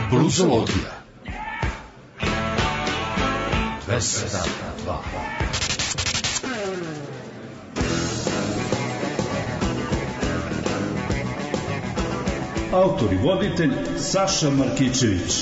Bluzologija 202. Autor i voditelj Saša Markićević.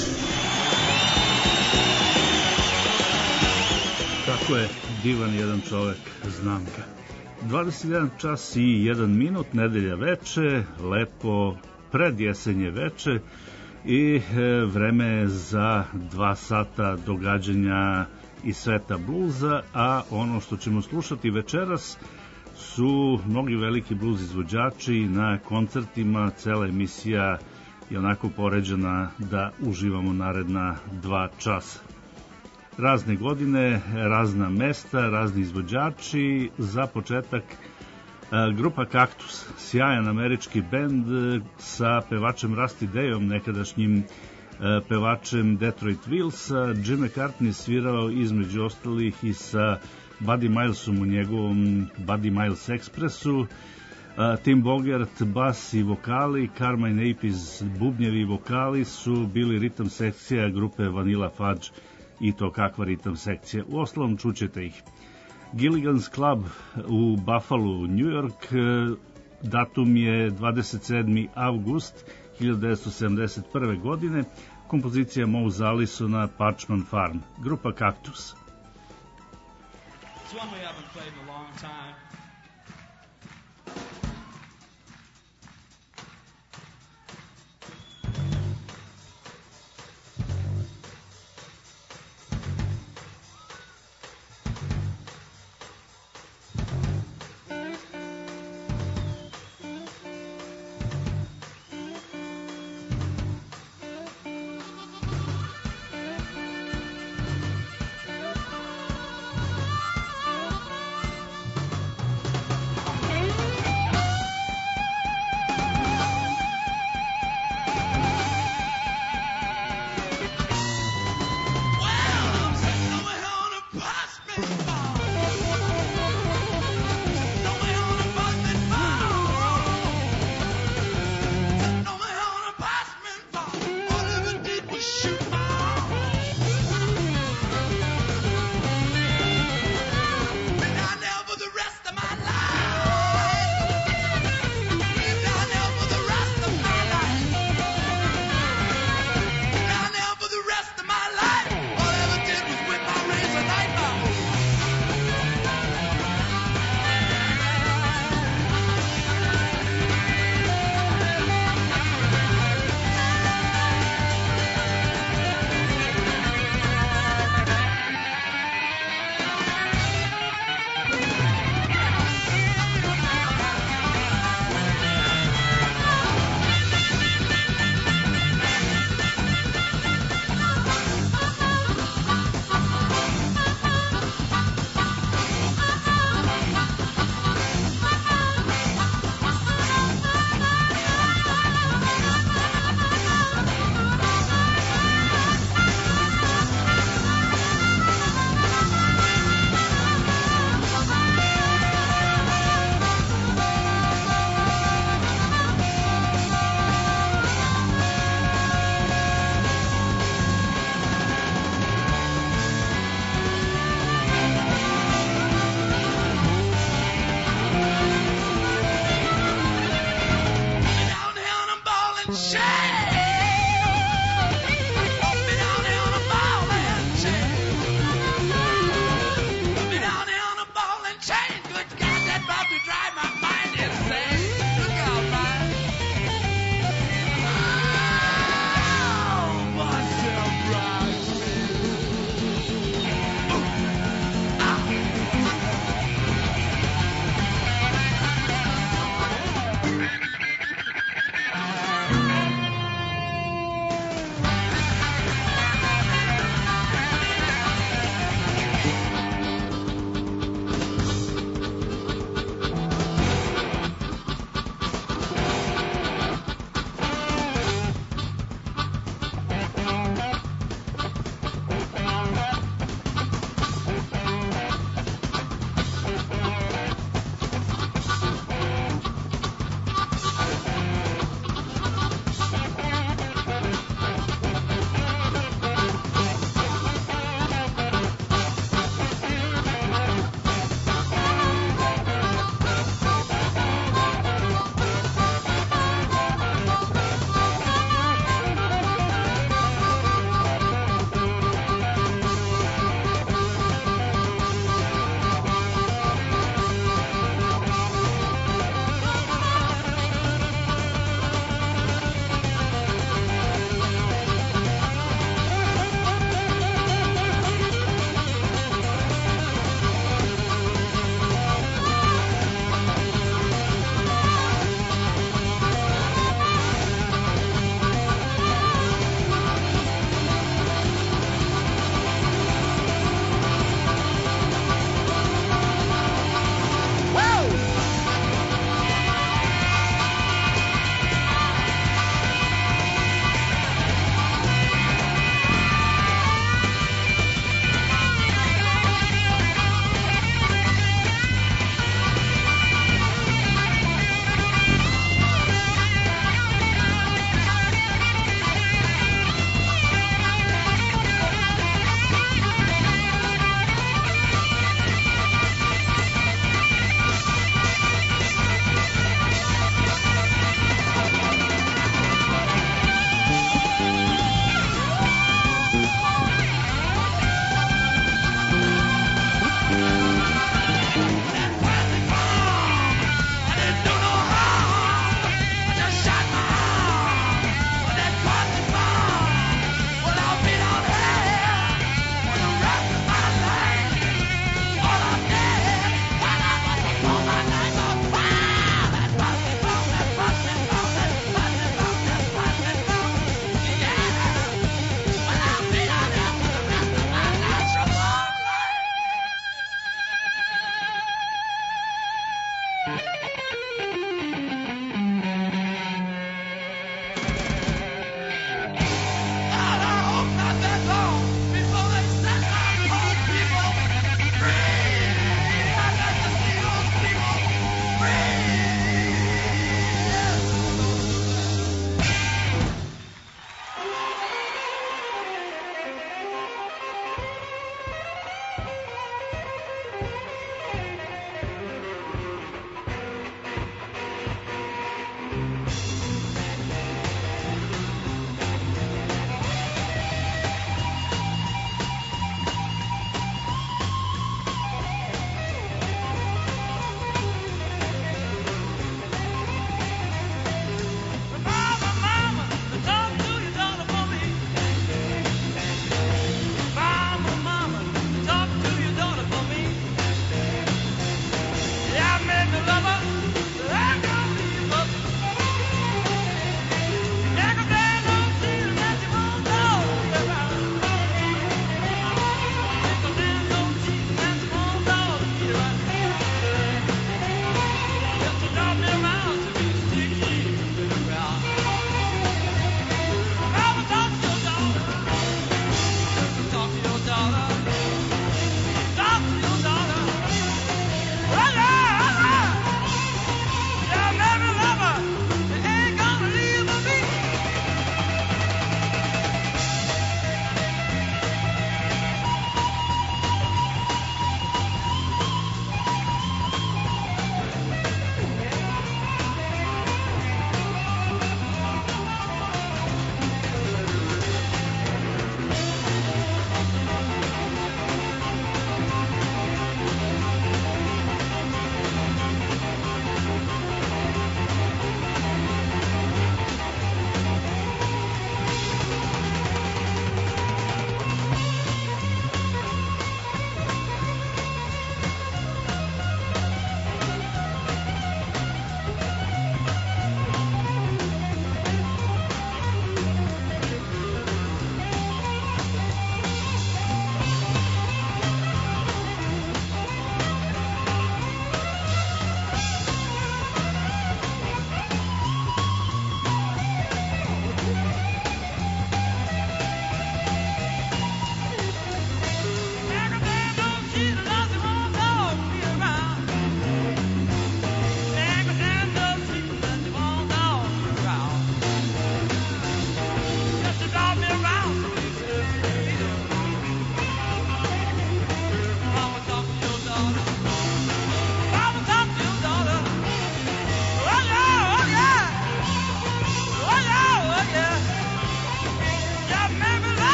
Kako je divan jedan čovek, znam ga. 21 čas i 1 minut, nedelja veče, lepo predjesenje veče i vreme za 2 sata događanja iz sveta bluza, a ono što ćemo slušati večeras su mnogi veliki bluz izvođači na koncertima. Cela emisija je onako poređena da uživamo naredna 2 časa. Razne godine, razna mesta, razni izvođači. Za početak grupa Kaktus, sjajan američki bend sa pevačem Rusty Dayom, nekadašnjim pevačem Detroit Willsa. Jim McCartney svirao između ostalih i sa Buddy Milesom u njegovom Buddy Miles Expressu. Tim Bogert, bas i vokali, Carmine Appice, bubnjevi i vokali su bili ritam sekcija grupe Vanilla Fudge, i to kakva ritam sekcija. U ostalom čućete ih. Gilligan's Club u Buffalo, New York, datum je 27. avgust 1971. godine, kompozicija Mose Allisona, Parchman Farm, grupa Kaktus. It's one we haven't played in a long time.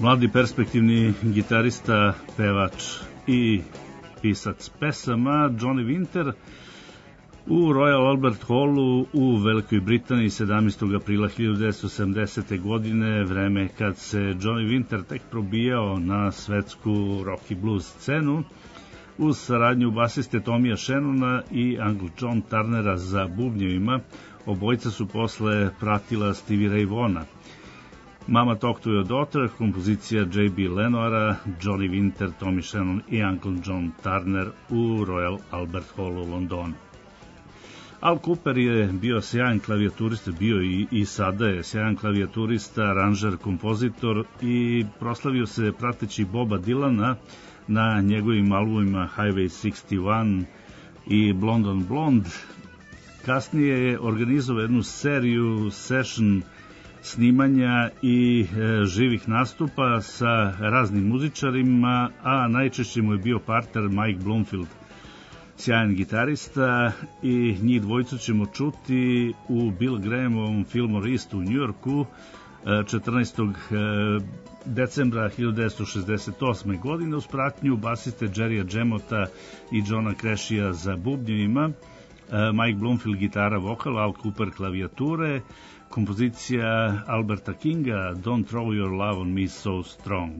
Mladi perspektivni gitarista, pevač i pisac pesama Johnny Winter u Royal Albert Hallu u Velikoj Britaniji 17. aprila 1970. godine, vreme kad se Johnny Winter tek probijao na svetsku rock i blues scenu, uz saradnju basiste Tomija Shannona i Uncle John Turnera za bubnjevima. Obojica su posle pratila Stevie Ray Vaughana. Mama Talk to Your Daughter, kompozicija J.B. Lenoira, Johnny Winter, Tommy Shannon i Uncle John Turner u Royal Albert Hall u Londonu. Al Kooper je bio sjajan klavijaturista, bio i sada je sjajan klavijaturista, aranžer, kompozitor i proslavio se prateći Boba Dylana na njegovim albumima Highway 61 i Blonde on Blonde. Kasnije je organizovao jednu seriju session snimanja i živih nastupa sa raznim muzičarima, a najčešće mu je bio partner Mike Bloomfield, sjajan gitarista, i njih dvojicu ćemo čuti u Bill Grahamovom Fillmore East u Njujorku 14. decembra 1968. godine uz pratnju basiste Jerrya Jamota i Johna Crashija za bubnjevima, Mike Bloomfield gitara, vokal, Al Kooper klavijature, kompozicija Alberta Kinga Don't Throw Your Love on Me So Strong.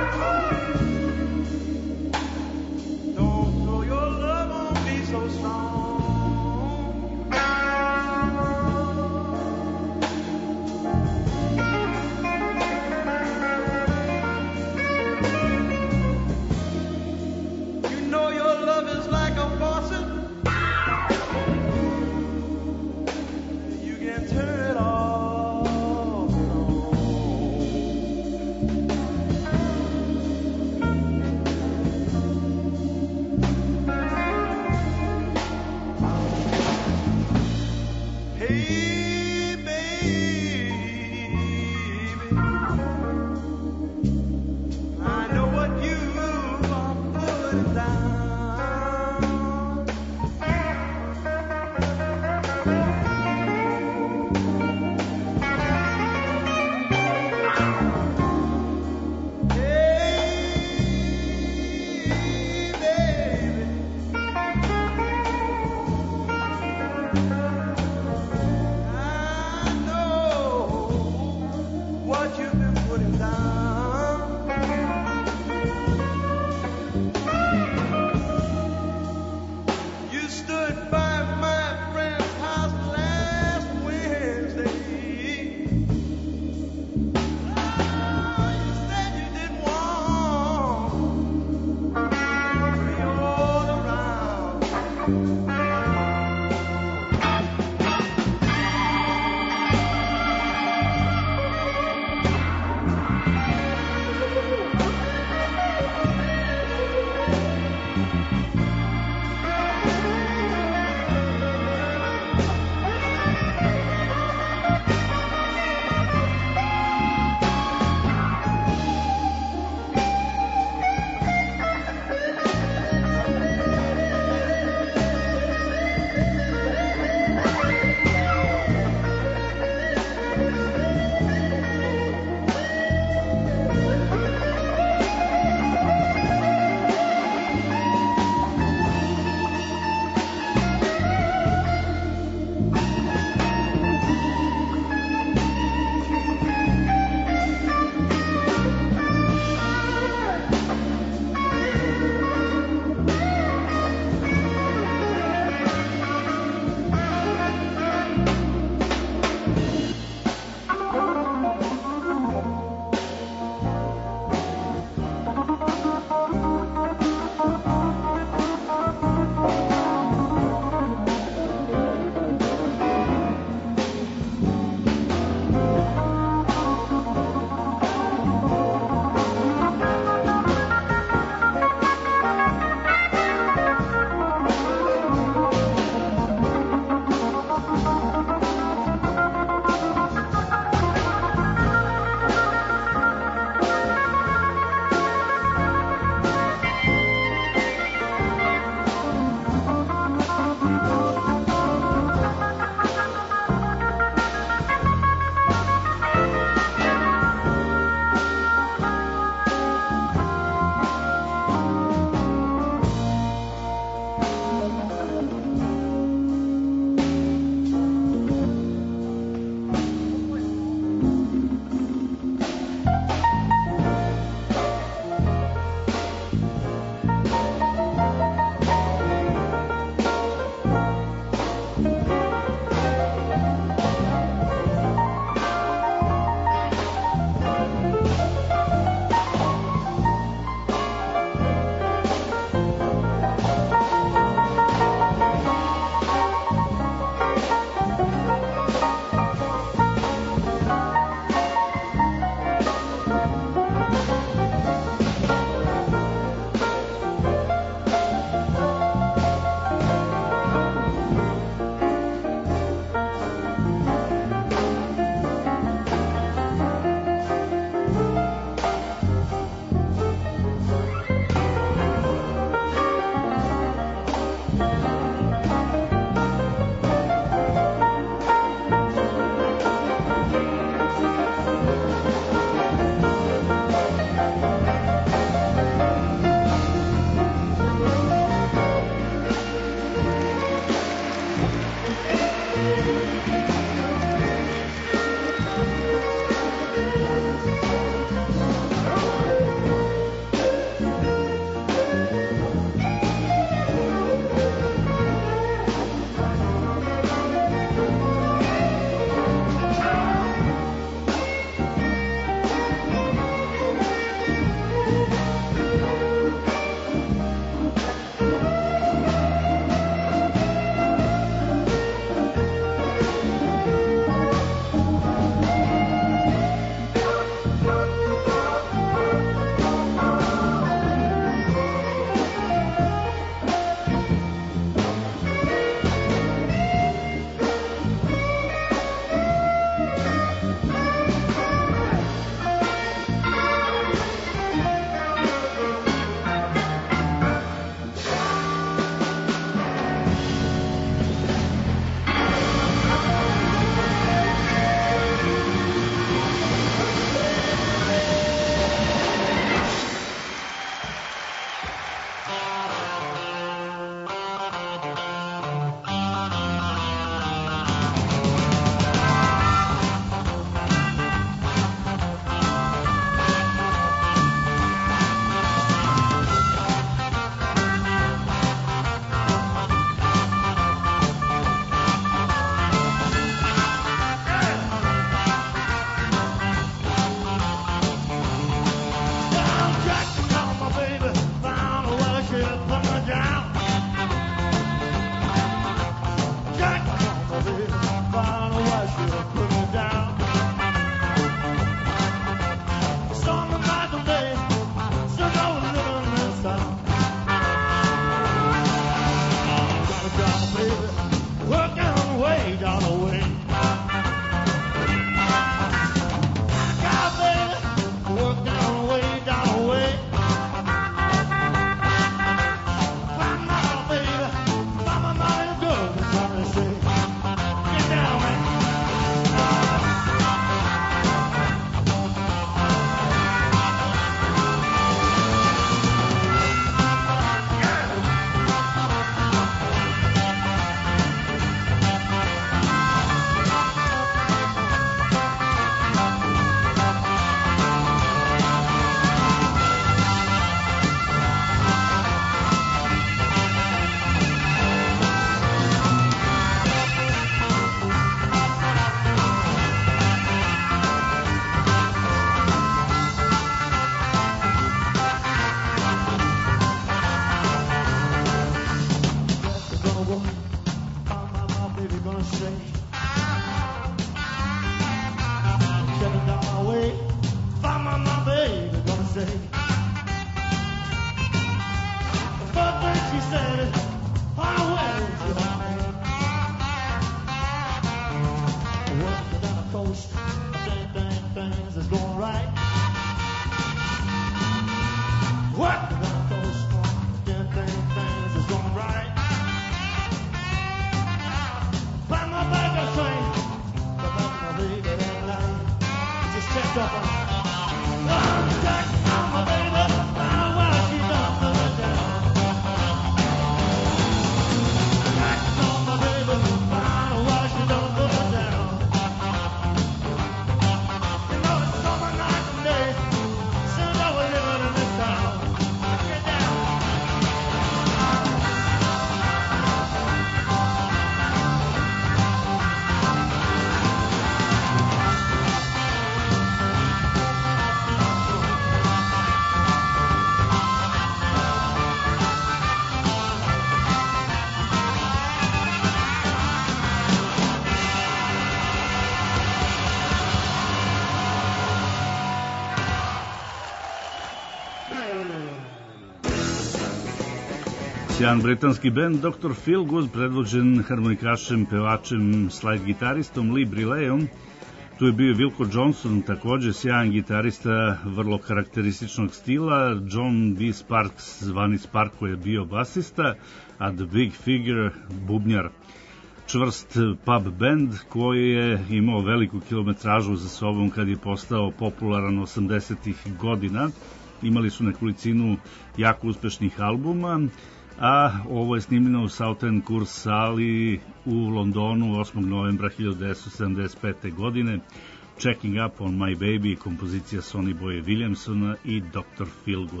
Sjajan britanski band Dr. Feelgood, predvođen harmonikašem, pevačem, slide gitaristom Lee Brilleyom. Tu je bio Wilco Johnson, takođe sjajan gitarista vrlo karakterističnog stila. John B. Sparks, zvani Sparko, je bio basista, a The Big Figure bubnjar. Čvrst pub band koji je imao veliku kilometražu za sobom kad je postao popularan 80-ih godina. Imali su nekolicinu jako uspešnih albuma, a ovo je snimljeno u Southern Court sali u Londonu 8. novembra 1975. godine. Checking Up on My Baby, kompozicija Sonny Boye Williamsona i Dr. Feelgood.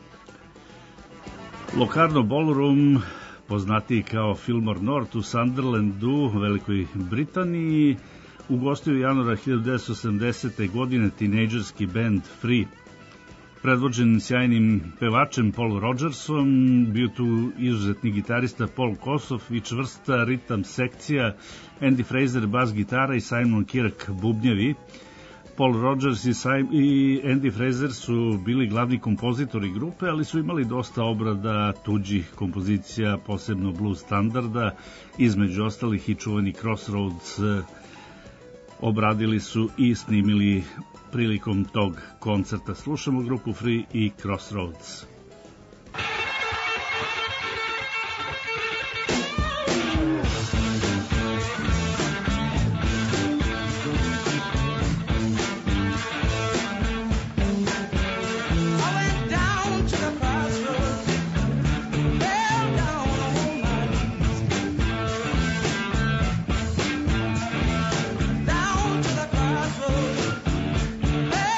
Locarno Ballroom, poznatiji kao Fillmore North u Sunderlandu, Velikoj Britaniji, ugostio januara 1970. godine tinejdžerski band Free. Predvođen sjajnim pevačem Paul Rodgersom, bio tu izuzetni gitarista Paul Kossoff i čvrsta ritam sekcija, Andy Fraser bas gitara i Simon Kirk bubnjevi. Paul Rodgers i Andy Fraser su bili glavni kompozitori grupe, ali su imali dosta obrada tuđih kompozicija, posebno blues standarda, između ostalih i čuveni Crossroads obradili su i snimili prilikom tog koncerta. Slušamo grupu Free i Crossroads.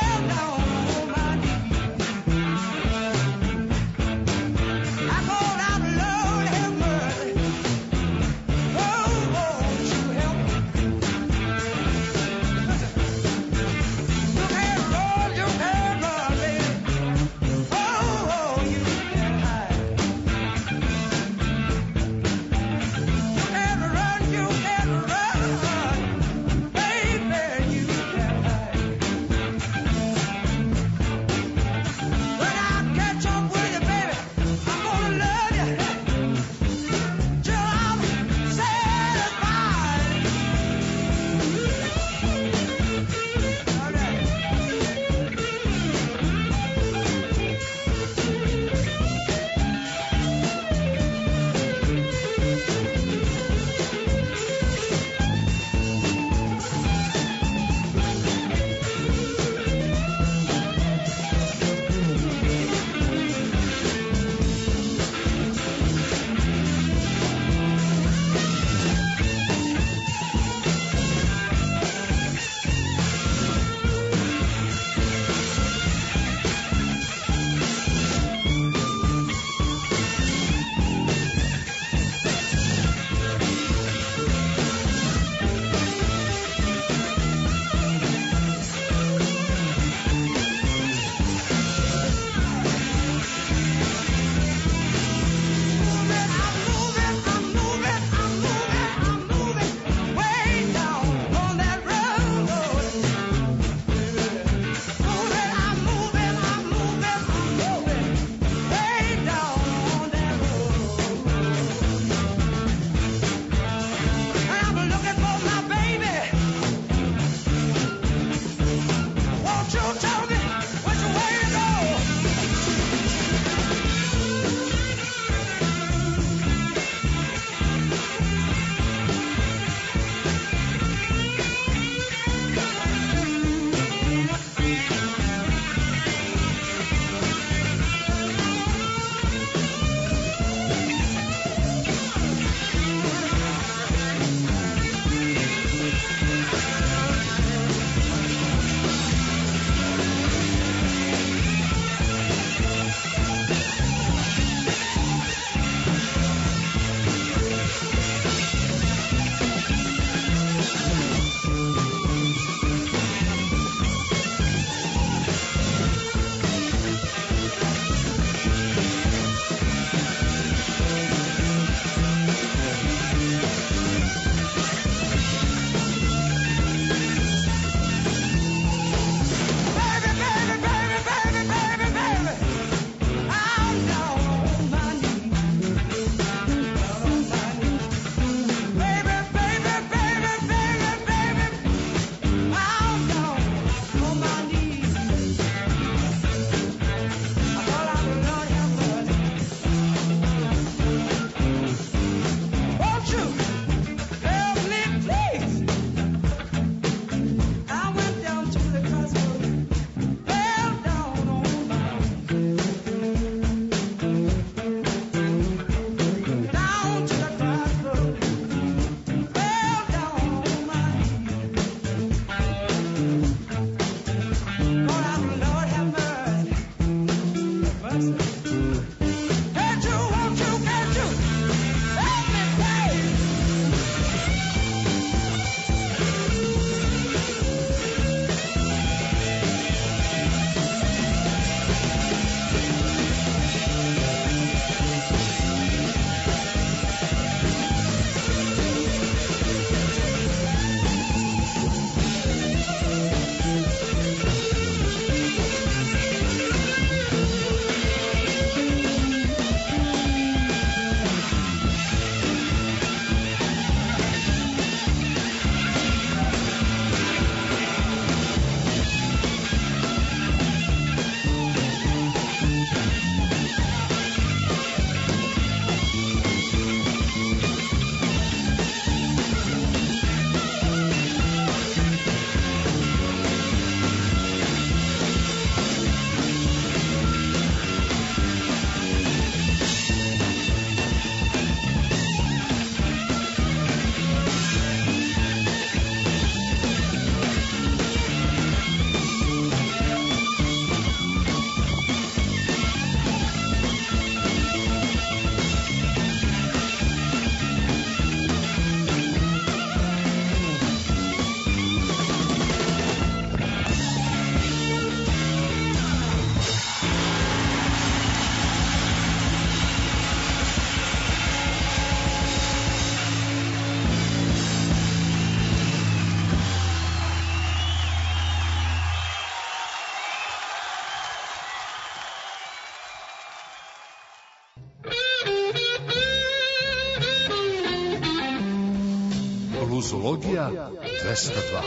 I go down Bluesologija 202.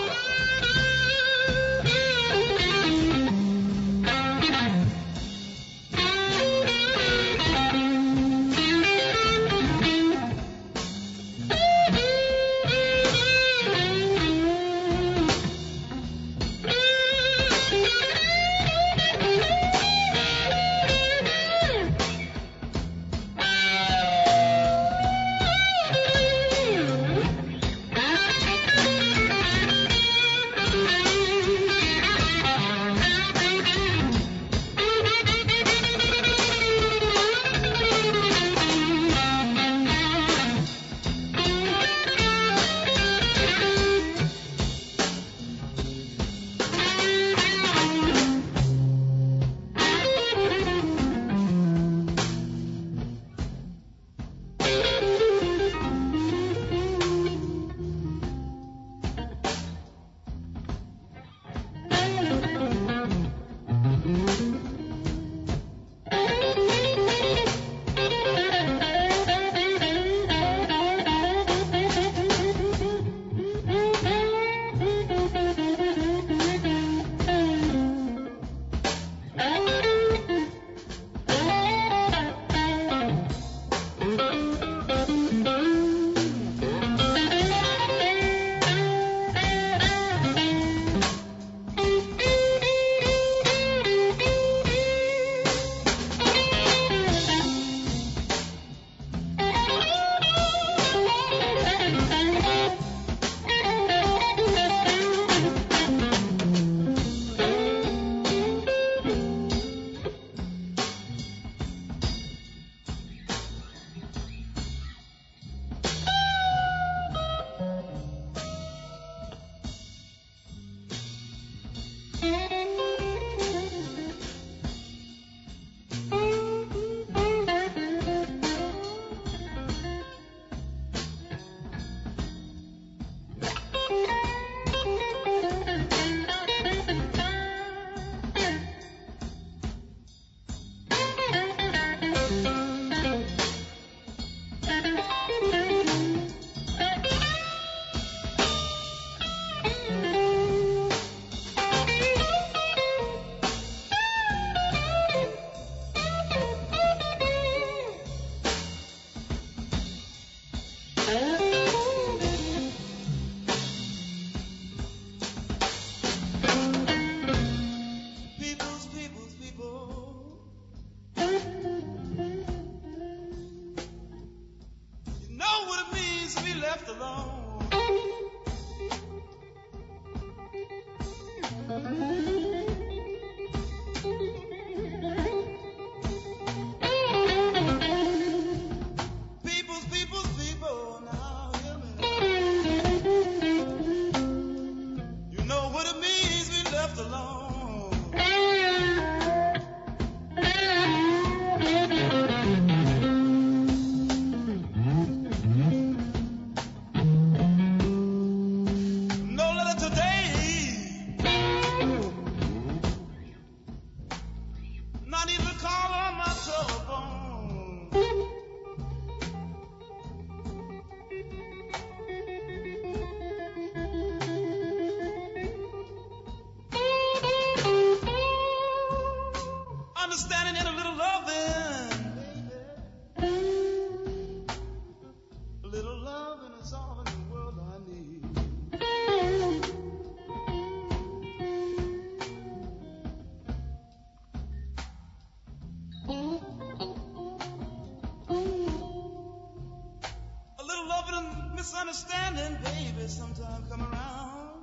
Misunderstanding, baby, sometimes come around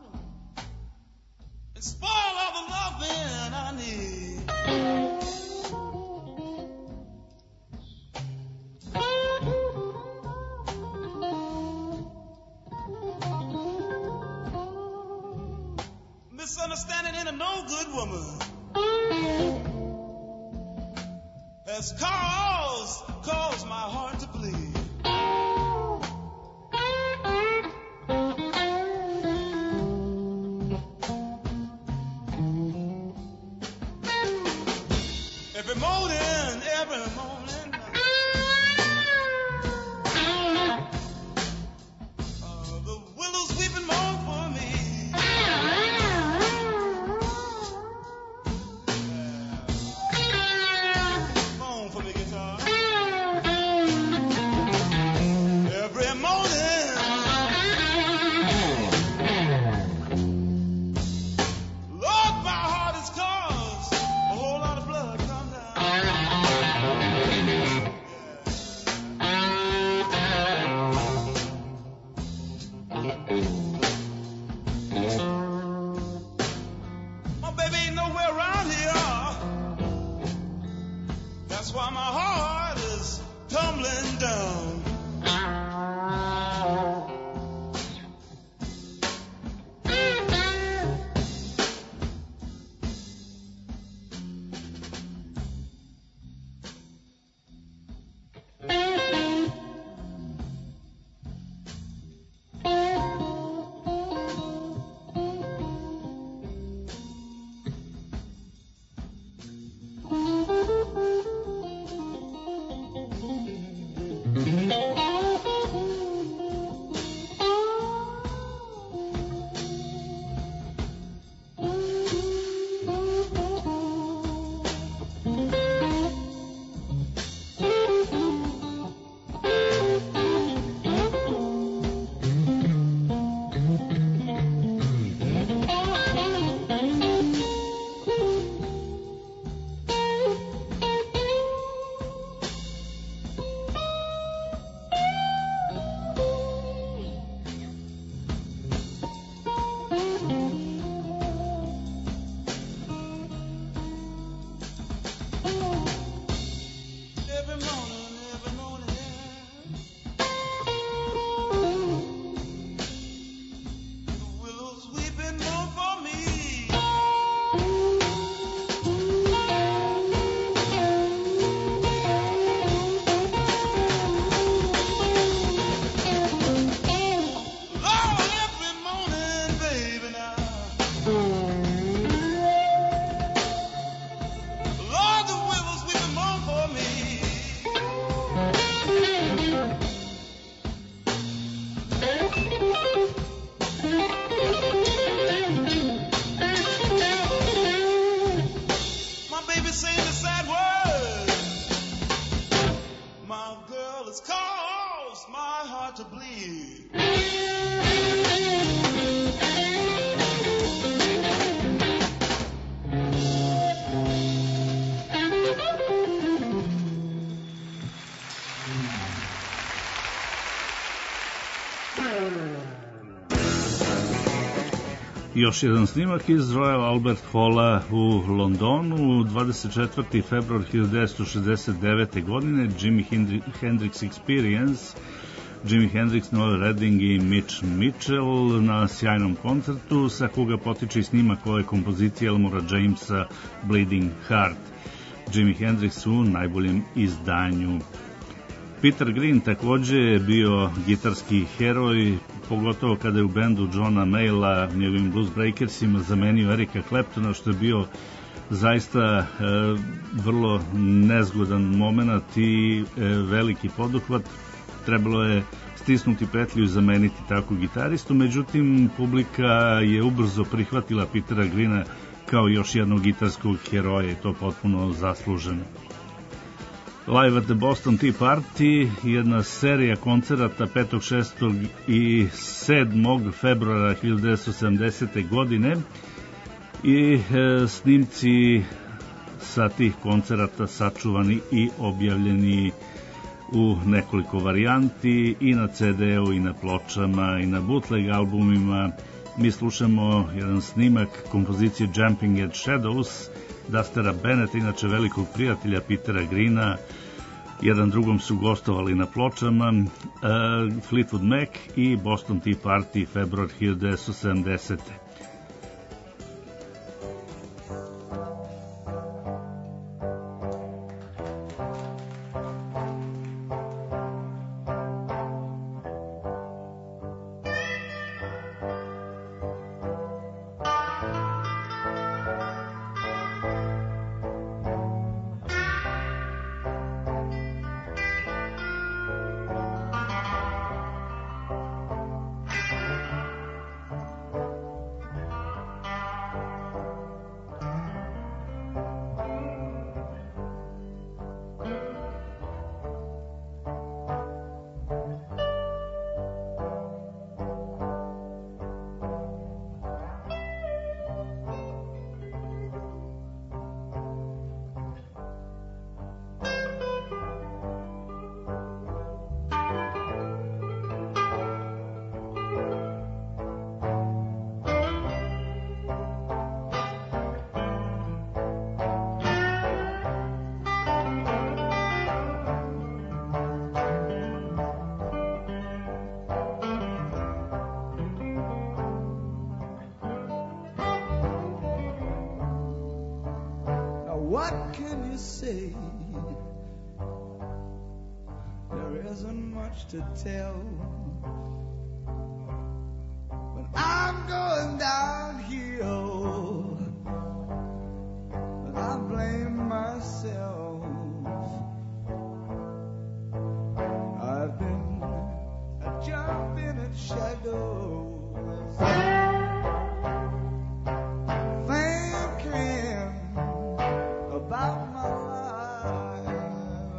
and spoil all the loving I need. Misunderstanding ain't a no good woman has caused my heart to bleed. Every morning, the willows going down. Još jedan snimak iz Royal Albert Halla u Londonu, 24. februar 1969. godine, Jimi Hendrix Experience, Jimi Hendrix, Noel Redding i Mitch Mitchell na sjajnom koncertu, sa koga potiče snimak ove kompozicije Elmora Jamesa Bleeding Heart. Jimi Hendrix u najboljem izdanju. Peter Green takođe je bio gitarski heroj, pogotovo kada je u bendu Johna Mayalla, njegovim Blues Breakersima, zamenio Erika Claptona, što je bio zaista vrlo nezgodan moment i veliki poduhvat. Trebalo je stisnuti petlju i zameniti takvu gitaristu, međutim publika je ubrzo prihvatila Petera Greena kao još jednog gitarskog heroja i to potpuno zasluženo. Live at the Boston Tea Party, jedna serija koncerata 5., 6. i 7. februara 1970. godine i snimci sa tih koncerata sačuvani i objavljeni u nekoliko varijanti i na CD-u i na pločama i na bootleg albumima. Mi slušamo jedan snimak kompozicije Jumping at Shadows Dustera Bennetta, inače velikog prijatelja Petera Greena. Jedan drugom su gostovali na pločama Fleetwood Mac i Boston Tea Party februar 1970. what can you say? There isn't much to tell, but I'm going downhill, but I blame myself. I've been jumping at shadows, thinking about my life.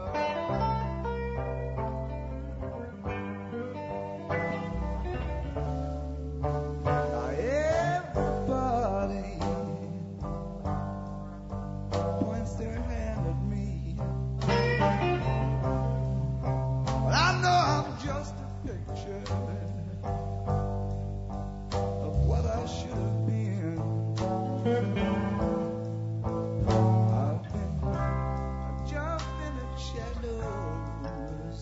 Now everybody points their hand at me, but I know I'm just a picture of what I should have been. I've been jumping in shadows,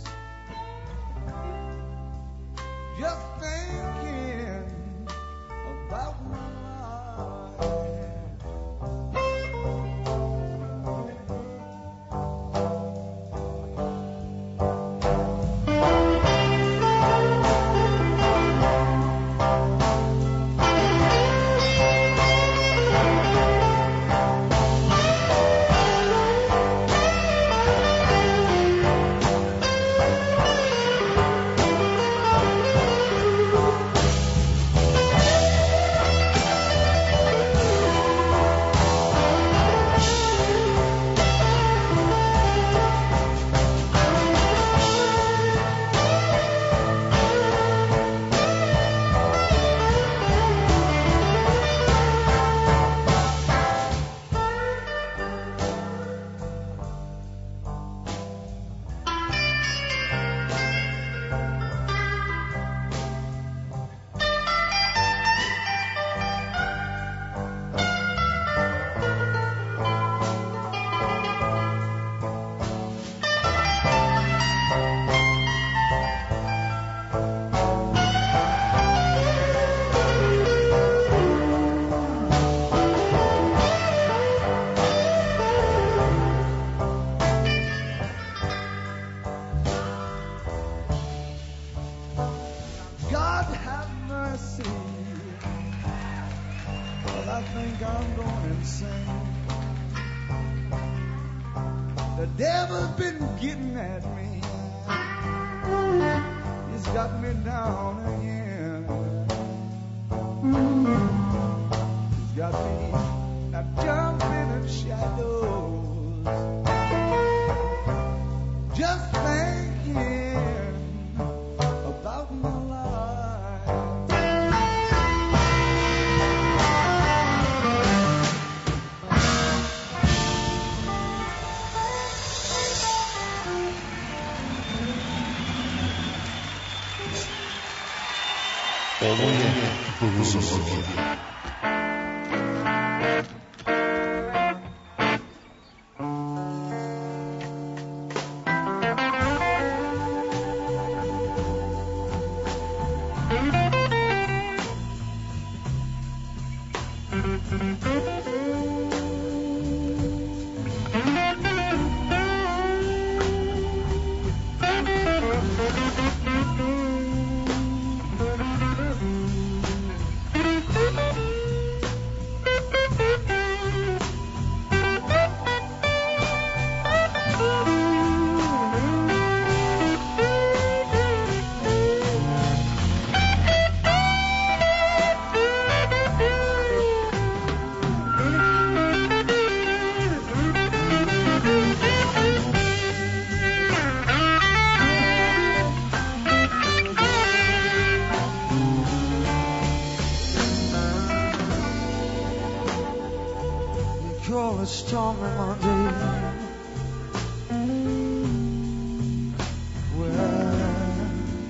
just thinking about my life. God have mercy, but I think I'm going insane. The devil's been getting at me, he's got me down again. He's got me now jumping in shadows, just thinking about my life. Ovo je Bluesovija. Call it stormy Monday. Well,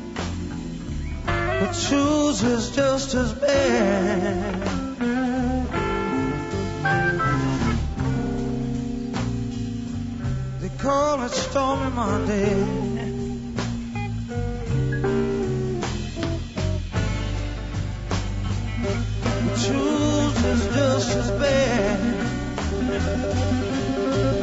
but Tuesday's just as bad. They call it stormy Monday. But Tuesday's just as bad.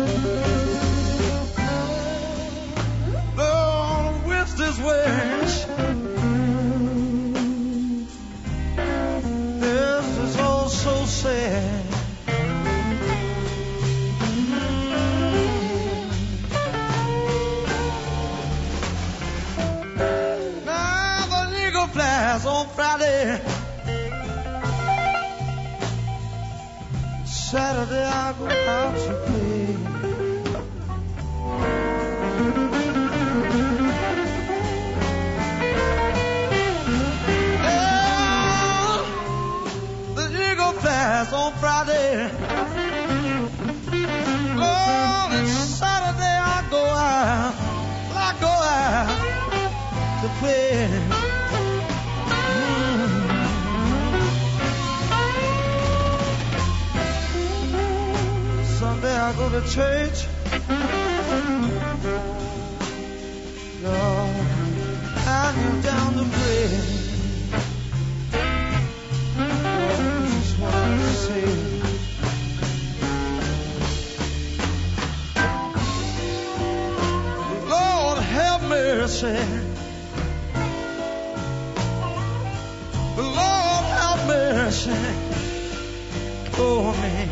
eagle flies on Friday. Saturday I go out to play. On Friday, oh, it's Saturday I go out to play. Sunday I go to church. Lord, I kneel down to pray. Lord have mercy. Lord have mercy for me.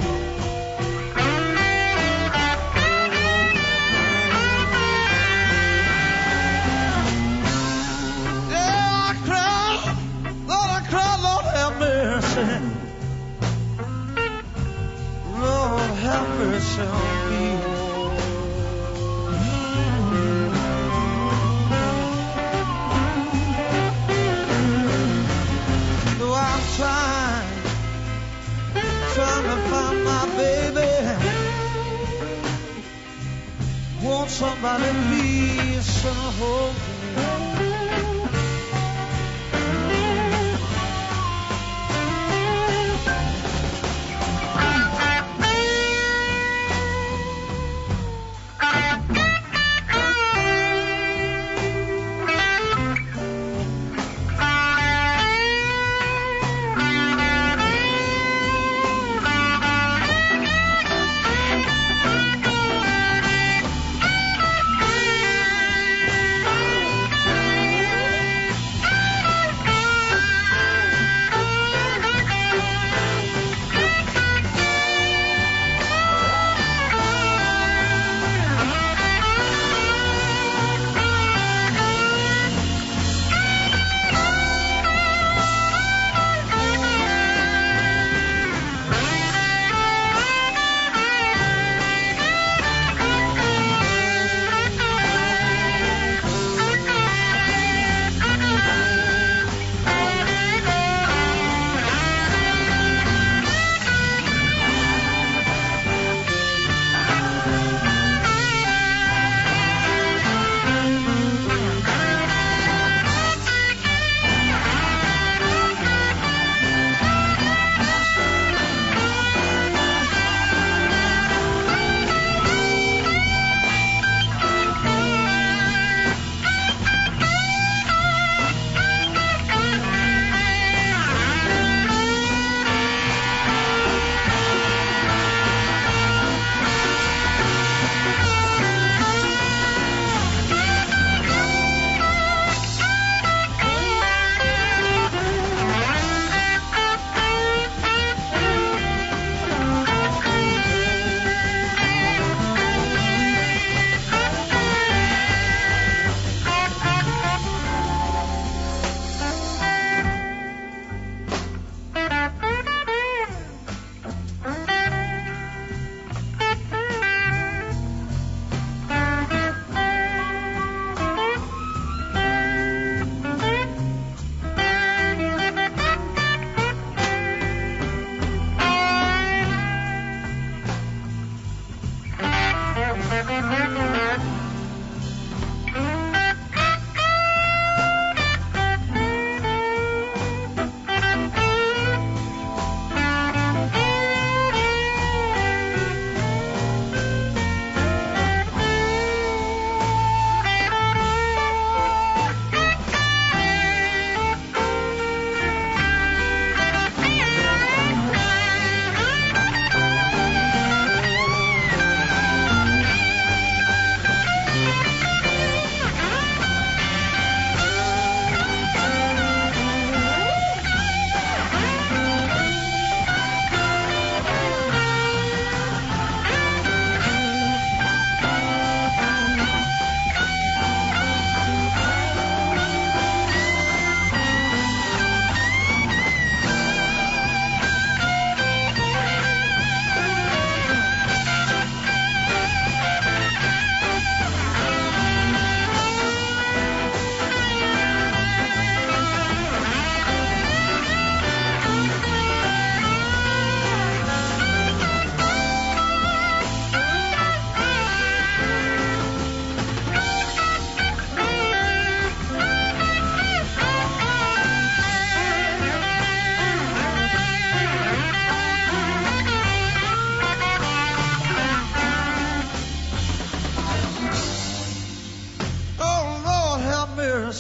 Yeah, I cry, Lord have mercy. Lord have mercy on me. Though I'm trying to find my baby. Won't somebody please send her home to me?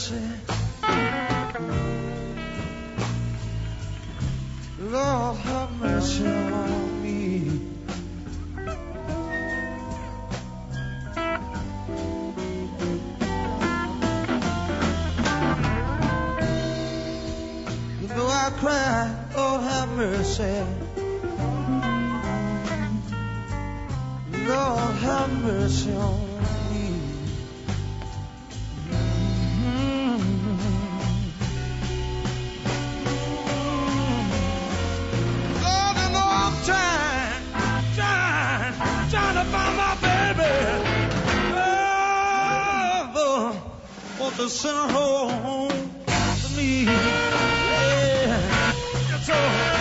mercy. Lord, have mercy on me. Though I cry, Lord, have mercy. Lord, have mercy on me. Lord, I know I'm trying to find my baby. Oh, want to send her home to me. Yeah, that's all.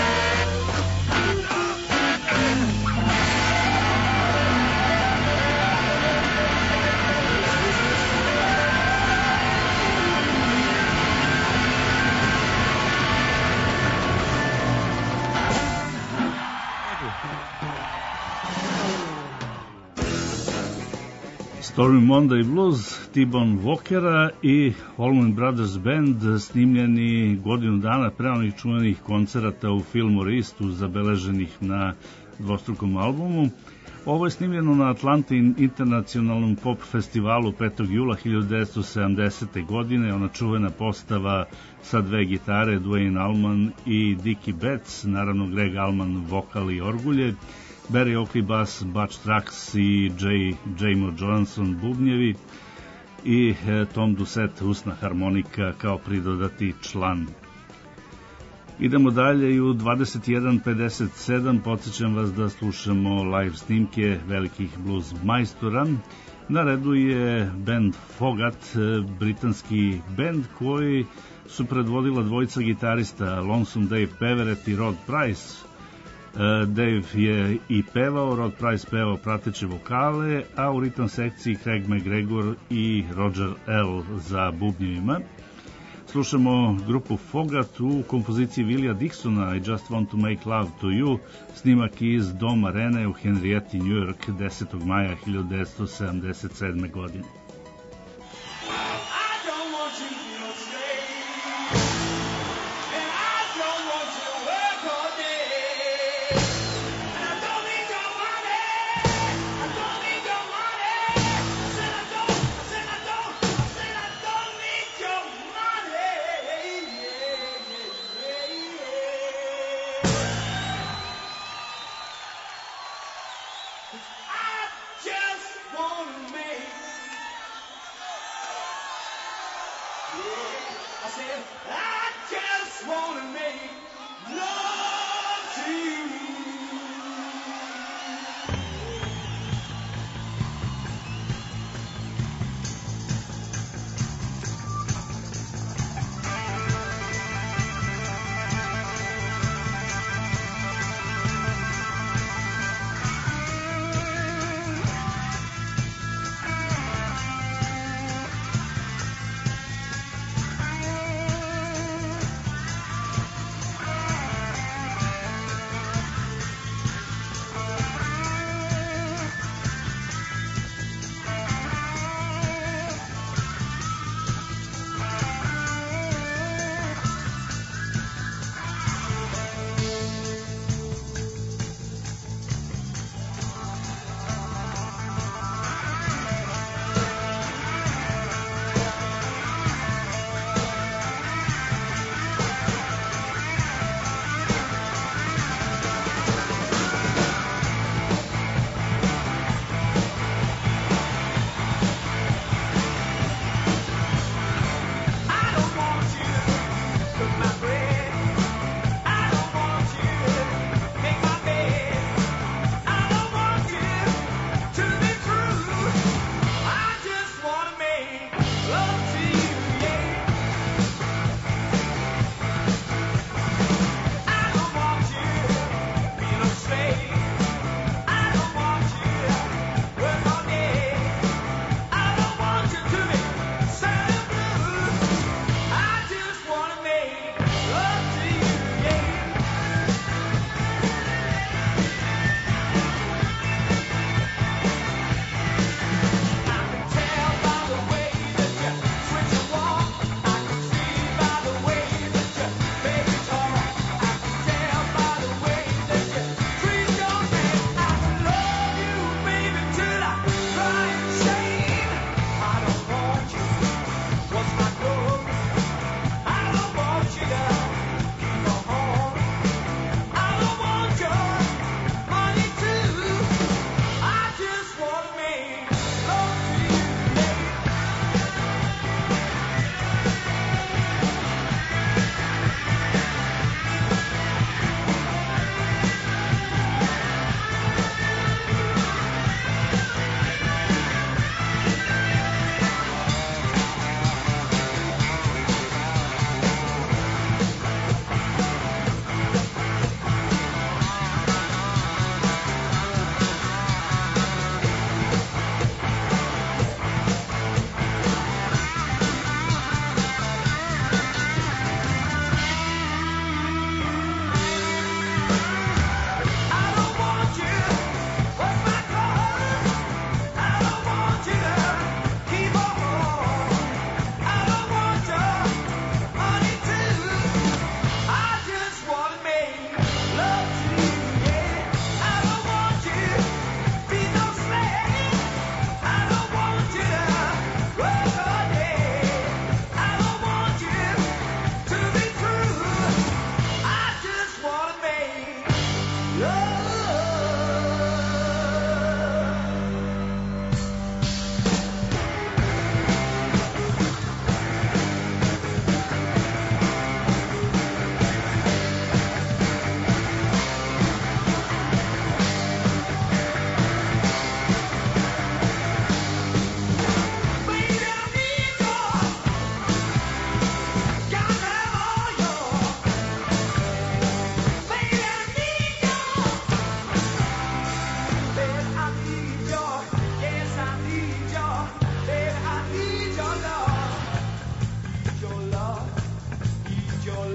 Stormy Monday Blues, T-Bone Walkera i Allman Brothers Band, snimljeni godinu dana pre onih čuvenih koncerata u Fillmore Eastu, zabeleženih na dvostrukom albumu. Ovo je snimljeno na Atlanti internacionalnom pop festivalu 5. jula 1970. godine, ona čuvena postava sa dve gitare, Duane Allman i Dickie Betts, naravno Greg Allman vokal i orgulje, Barry Oakley bas, Butch Trax i Jamo Johnson bubnjevi i Tom Doucette usna harmonika kao pridodati član. Idemo dalje i u 21:57 podsjećam vas da slušamo live snimke velikih blues majstora. Na redu je band Fogat, britanski band koji su predvodila dvojica gitarista Lonesome Dave Peverett i Rod Price. Dave je i pevao, Rod Price pevao prateće vokale, a u ritam sekciji Craig McGregor i Roger L. za bubnjevima. Slušamo grupu Fogat u kompoziciji Willija Dixona I Just Want to Make Love to You, snimak iz Dom Arene u Henrieti, New York, 10. maja 1977. godine.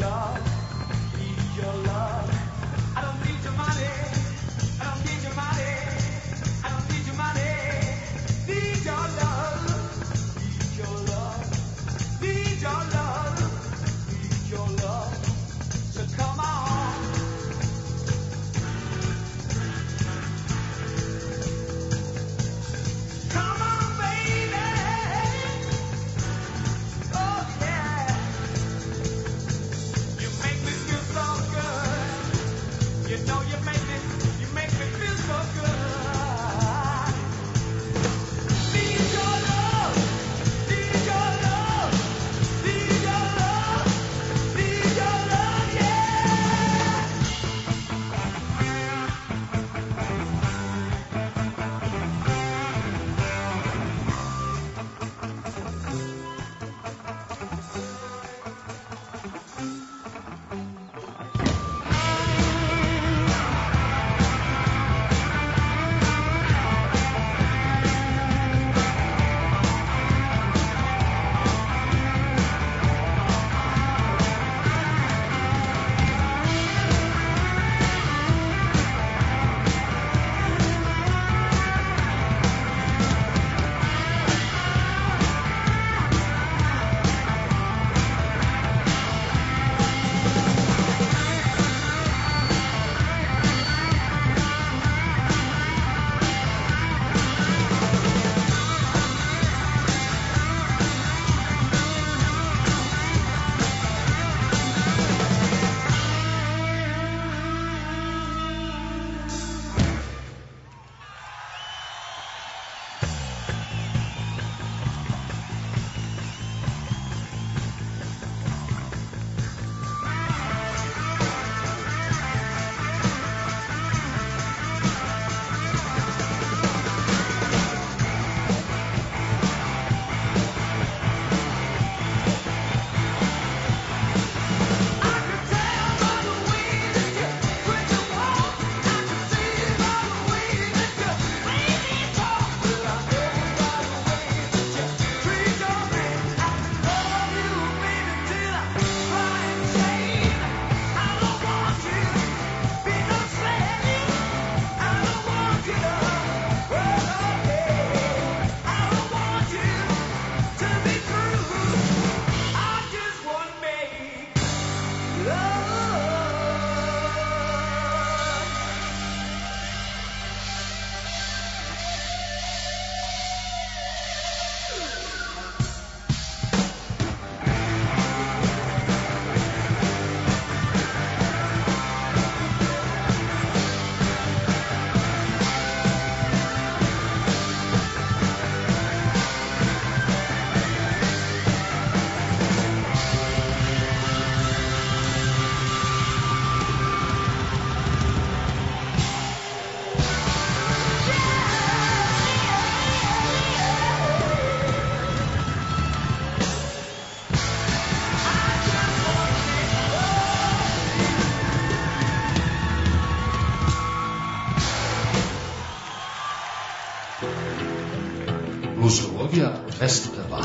Muzikologija 202.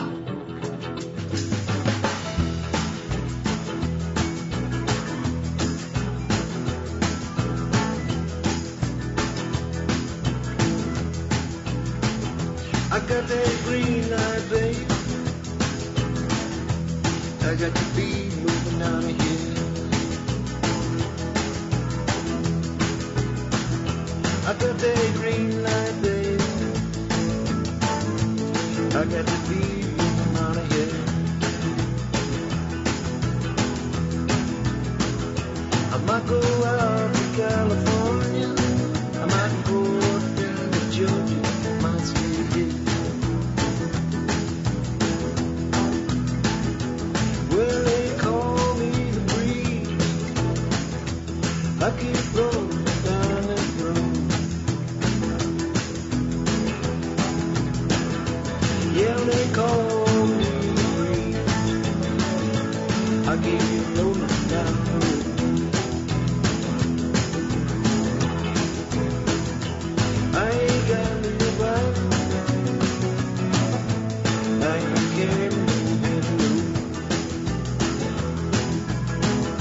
I got that green light, babe. I got the beat moving out of here. I got that green light, babe. I got the beat moving out of here. I might go out to California. I might go up into Georgia. I might stay here. Well, they call me the breeze. I keep rolling down this road. Yeah, they call me the breeze. I keep rolling down the road. I ain't got no body. I ain't carrying no heavy load.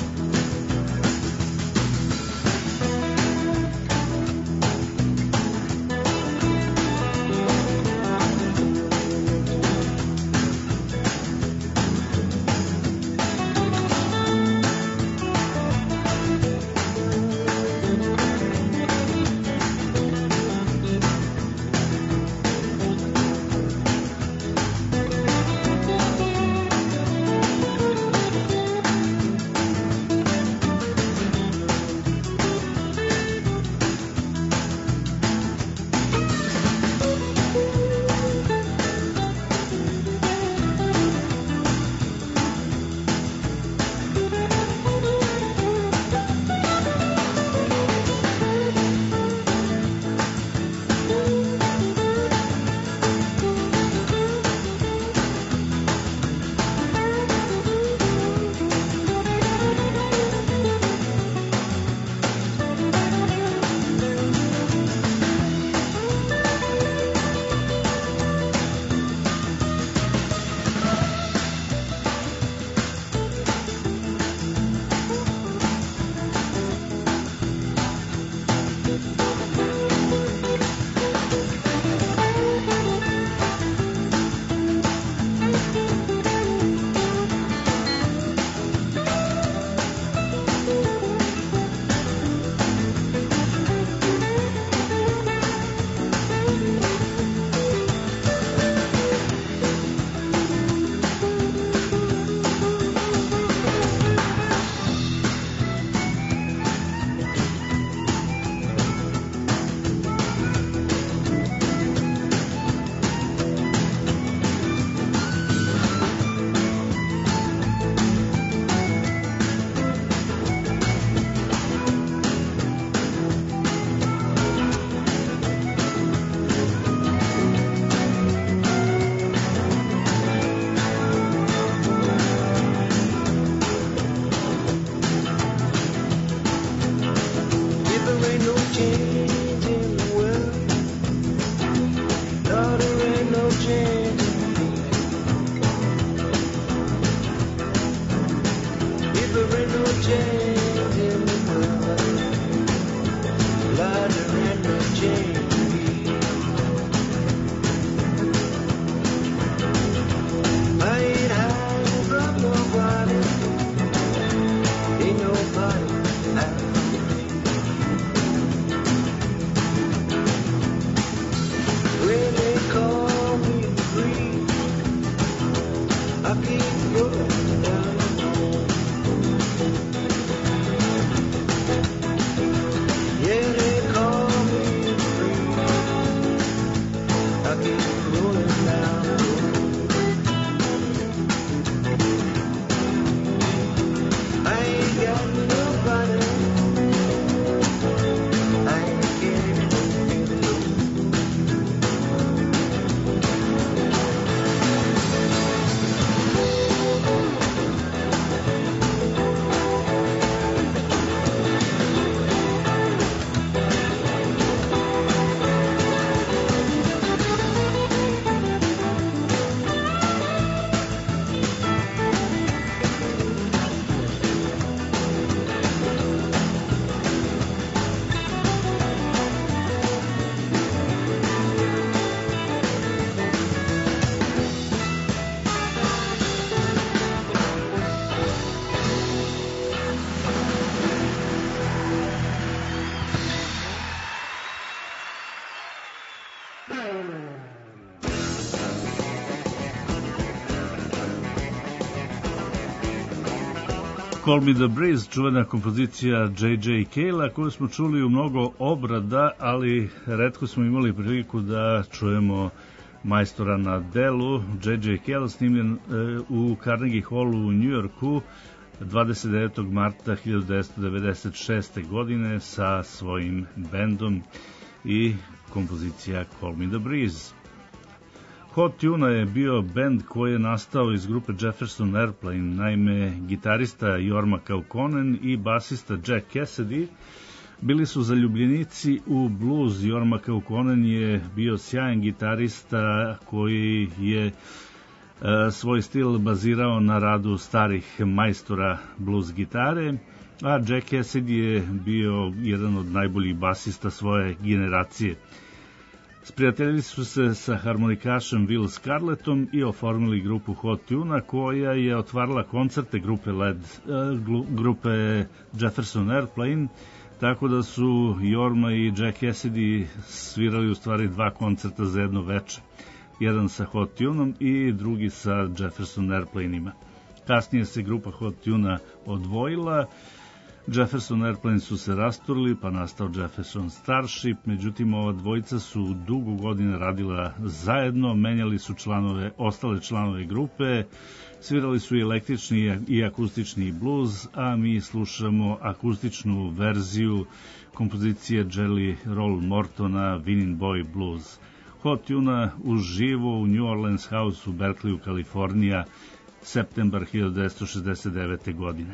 Call Me The Breeze, čuvena kompozicija J.J. Cale-a koju smo čuli u mnogo obrada, ali retko smo imali priliku da čujemo majstora na delu. J.J. Cale snimljen u Carnegie Hallu u Njujorku 29. marta 1996. godine sa svojim bendom i kompozicija Call Me The Breeze. Hot Tuna je bio bend koji je nastao iz grupe Jefferson Airplane, naime gitarista Jorma Kaukonen i basista Jack Cassidy bili su zaljubljenici u blues. Jorma Kaukonen je bio sjajan gitarista koji je svoj stil bazirao na radu starih majstora blues gitare, a Jack Cassidy je bio jedan od najboljih basista svoje generacije. Sprijateljili su se sa harmonikašem Will Scarlettom i oformili grupu Hot Tuna, koja je otvarala koncerte grupe Jefferson Airplane, tako da su Jorma i Jack Cassidy svirali u stvari dva koncerta za jedno veče. Jedan sa Hot Tunom i drugi sa Jefferson Airplaneima. Kasnije se grupa Hot Tuna odvojila, Jefferson Airplane su se rasturili, pa nastao Jefferson Starship, međutim ova dvojica su dugo godina radila zajedno, menjali su ostale članove grupe, svirali su i električni i akustični blues, a mi slušamo akustičnu verziju kompozicije Jelly Roll Mortona Winning Boy Blues. Hot Tuna uživo u New Orleans House u Berkeley, Kalifornija, septembar 1969. godine.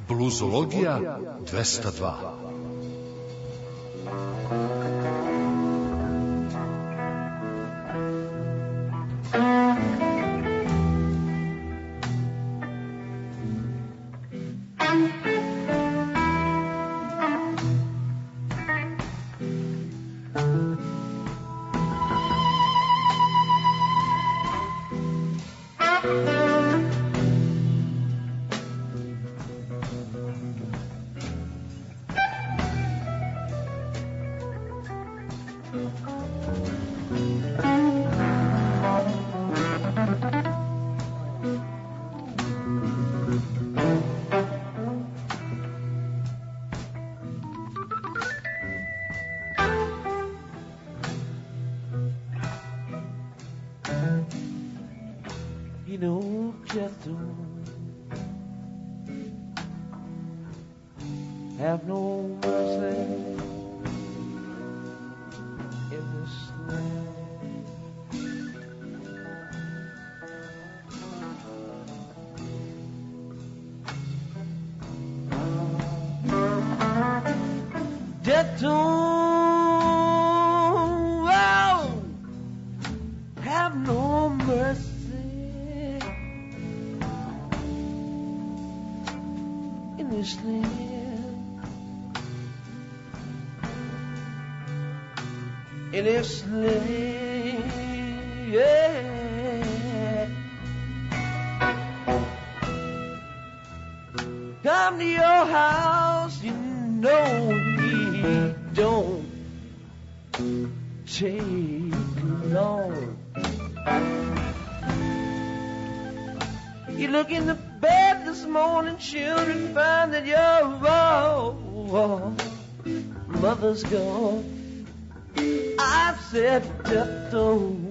Bluzologija 202. You know, just don't have no mercy in this land. Just don't have no mercy in this land, in this land, yeah. Come to your house, you know he don't take long. You look in the bed this morning, children, find that your mother's gone. I said, don't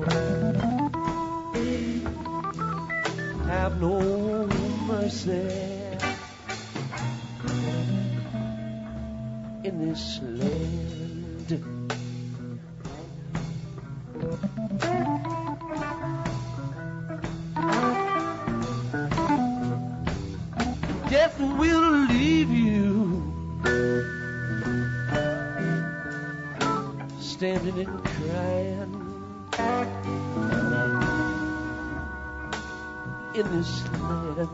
have no mercy in this land. Death will leave you standing and crying in this land.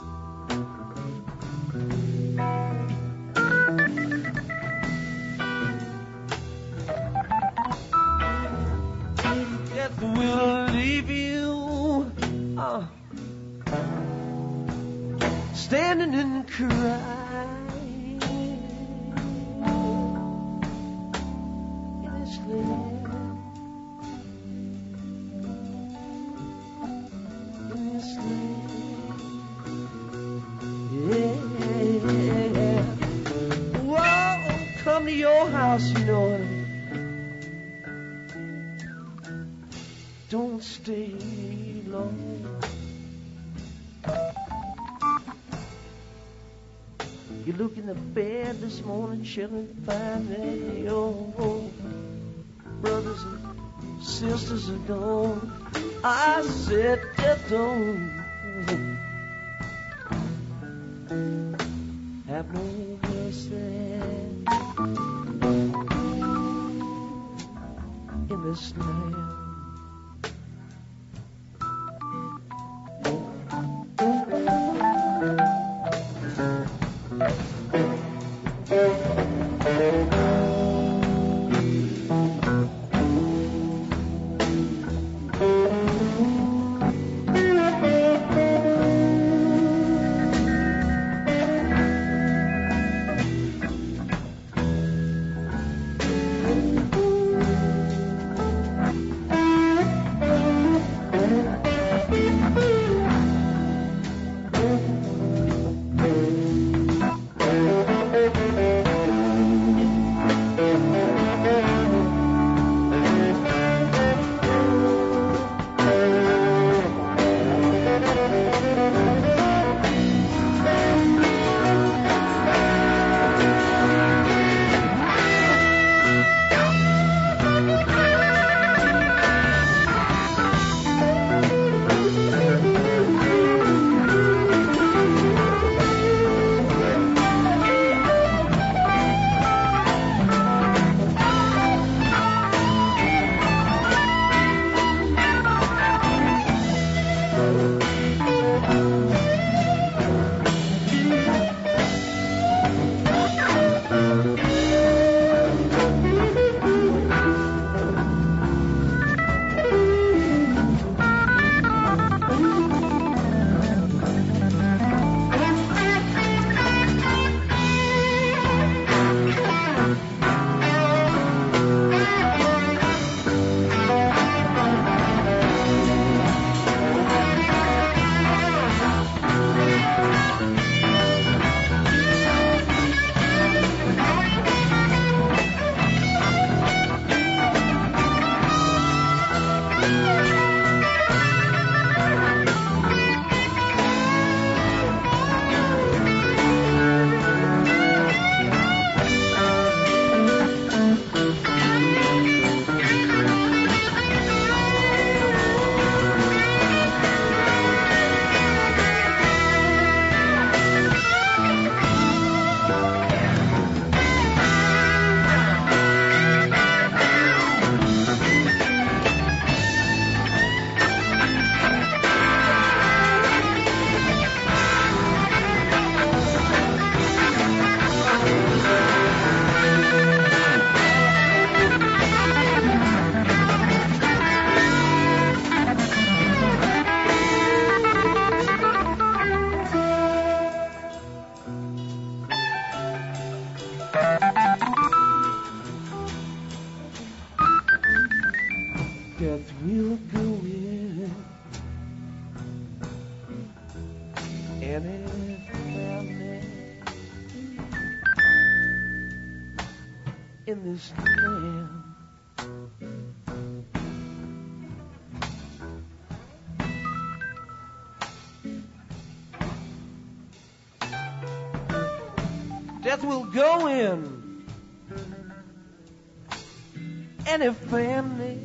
Death will leave you standing and crying in this land, in this land, yeah. Whoa, come to your house, you know what I mean. Don't stay long. You look in the bed this morning, children, find that your brothers and sisters are gone. I said, just don't have no mercy in this land. Death will go in any family in this land. Death will go in any family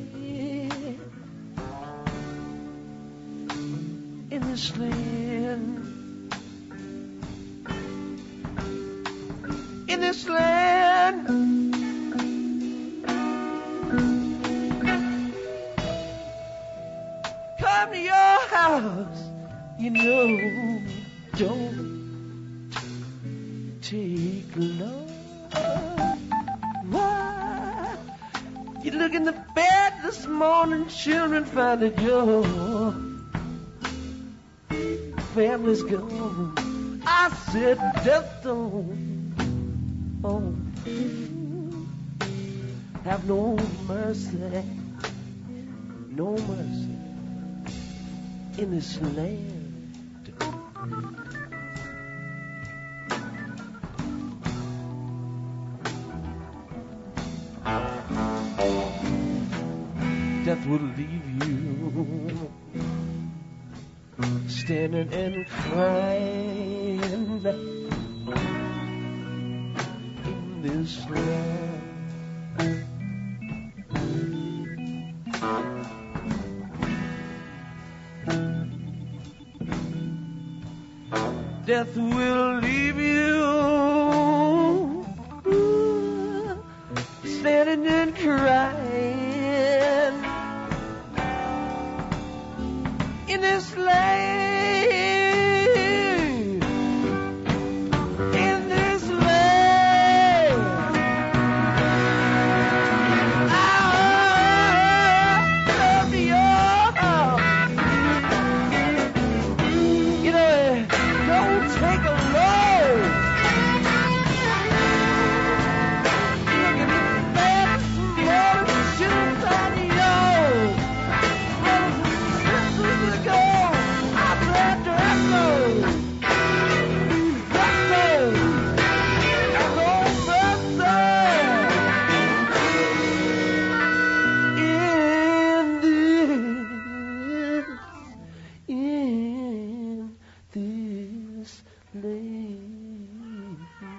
in this land. In this land. Come to your house, you know, don't take long. Why? You look in the bed this morning, children find that your family's gone. I said death don't have no mercy, no mercy in this land. Death will leave you standing and crying in this land. Death will leave you standing and crying in this land. In this land. I'll come to your house. You know, don't take a load. Look at the bed this morning, shoot on your brothers and sisters ago. I bled to echoes. Echoes. No mercy in this land.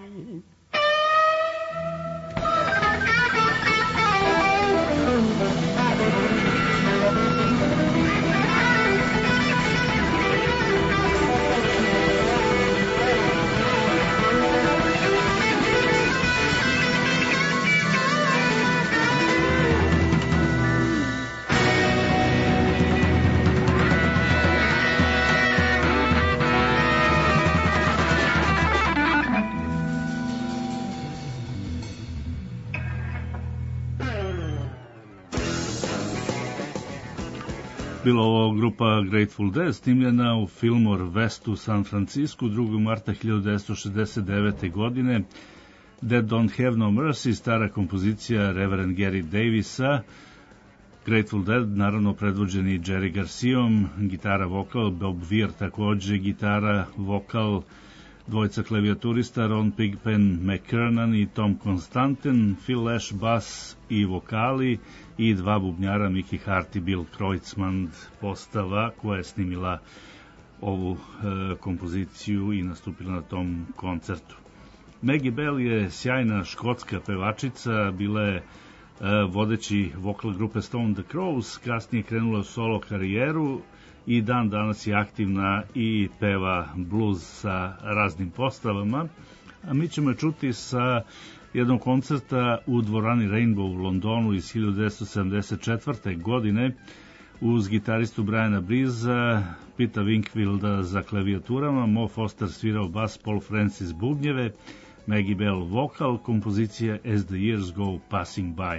Bila ovo grupa Grateful Dead, snimljena u Fillmore Westu u San Francisku 2. marta 1969. godine. Dead Don't Have No Mercy, stara kompozicija Reverend Gary Davisa. Grateful Dead, naravno predvođeni Jerry Garcijom, gitara, vokal, Bob Weir takođe, gitara, vokal, dvojica klavijaturista, Ron Pigpen McKernan i Tom Constantin, Phil Lesh, bas i vokali, i dva bubnjara, Mickey Hart i Bill Kreutzmann, postava koja je snimila ovu kompoziciju i nastupila na tom koncertu. Maggie Bell je sjajna škotska pevačica, bila je vodeći vokal grupe Stone the Crows, kasnije krenula u solo karijeru i dan danas je aktivna i peva blues sa raznim postavama. A mi ćemo je čuti sa jednog koncerta u dvorani Rainbow u Londonu iz 1974. godine uz gitaristu Briana Breeza, Pita Winkfielda za klavijaturama, Mo Foster svirao bas, Paul Francis bubnjeve, Maggie Bell vokal, kompozicija As the Years Go Passing By.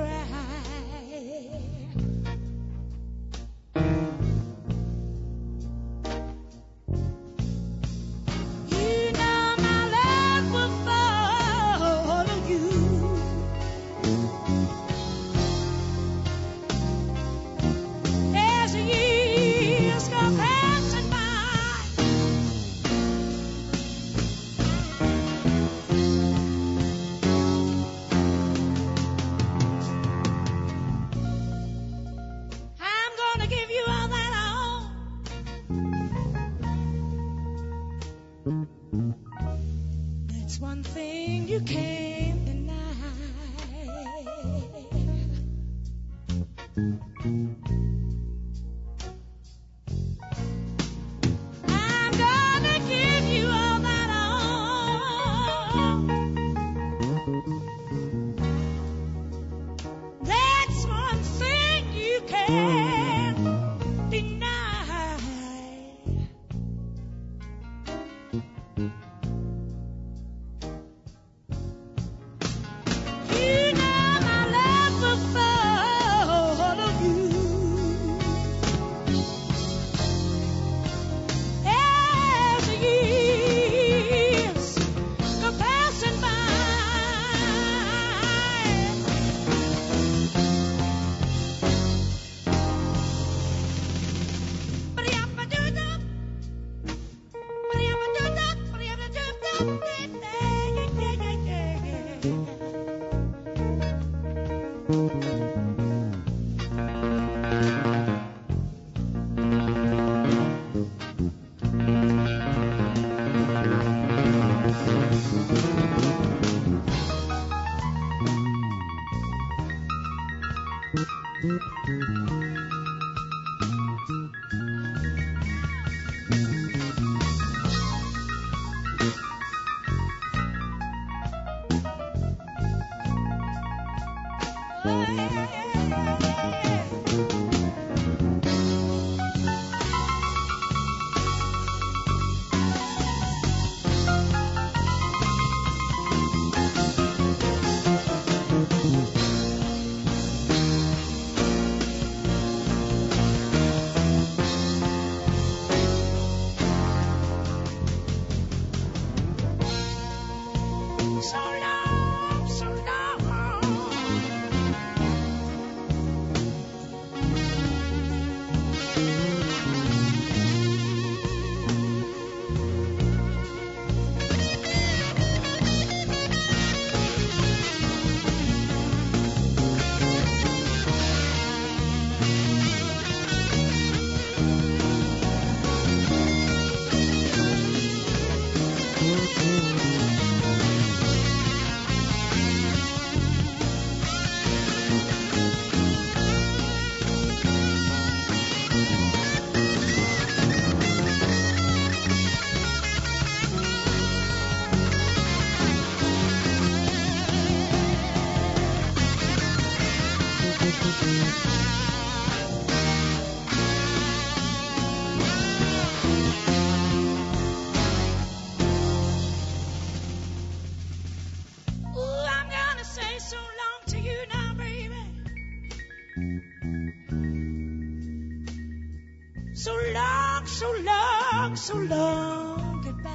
So long, goodbye.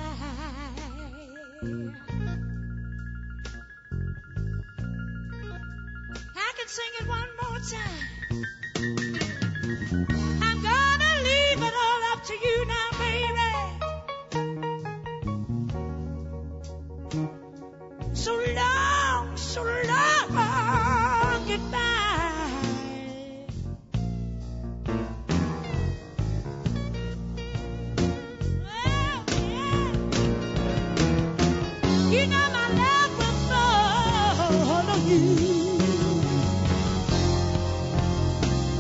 I can sing it one more time. I'm gonna leave it all up to you now, baby. So long, goodbye. You know my love will follow you.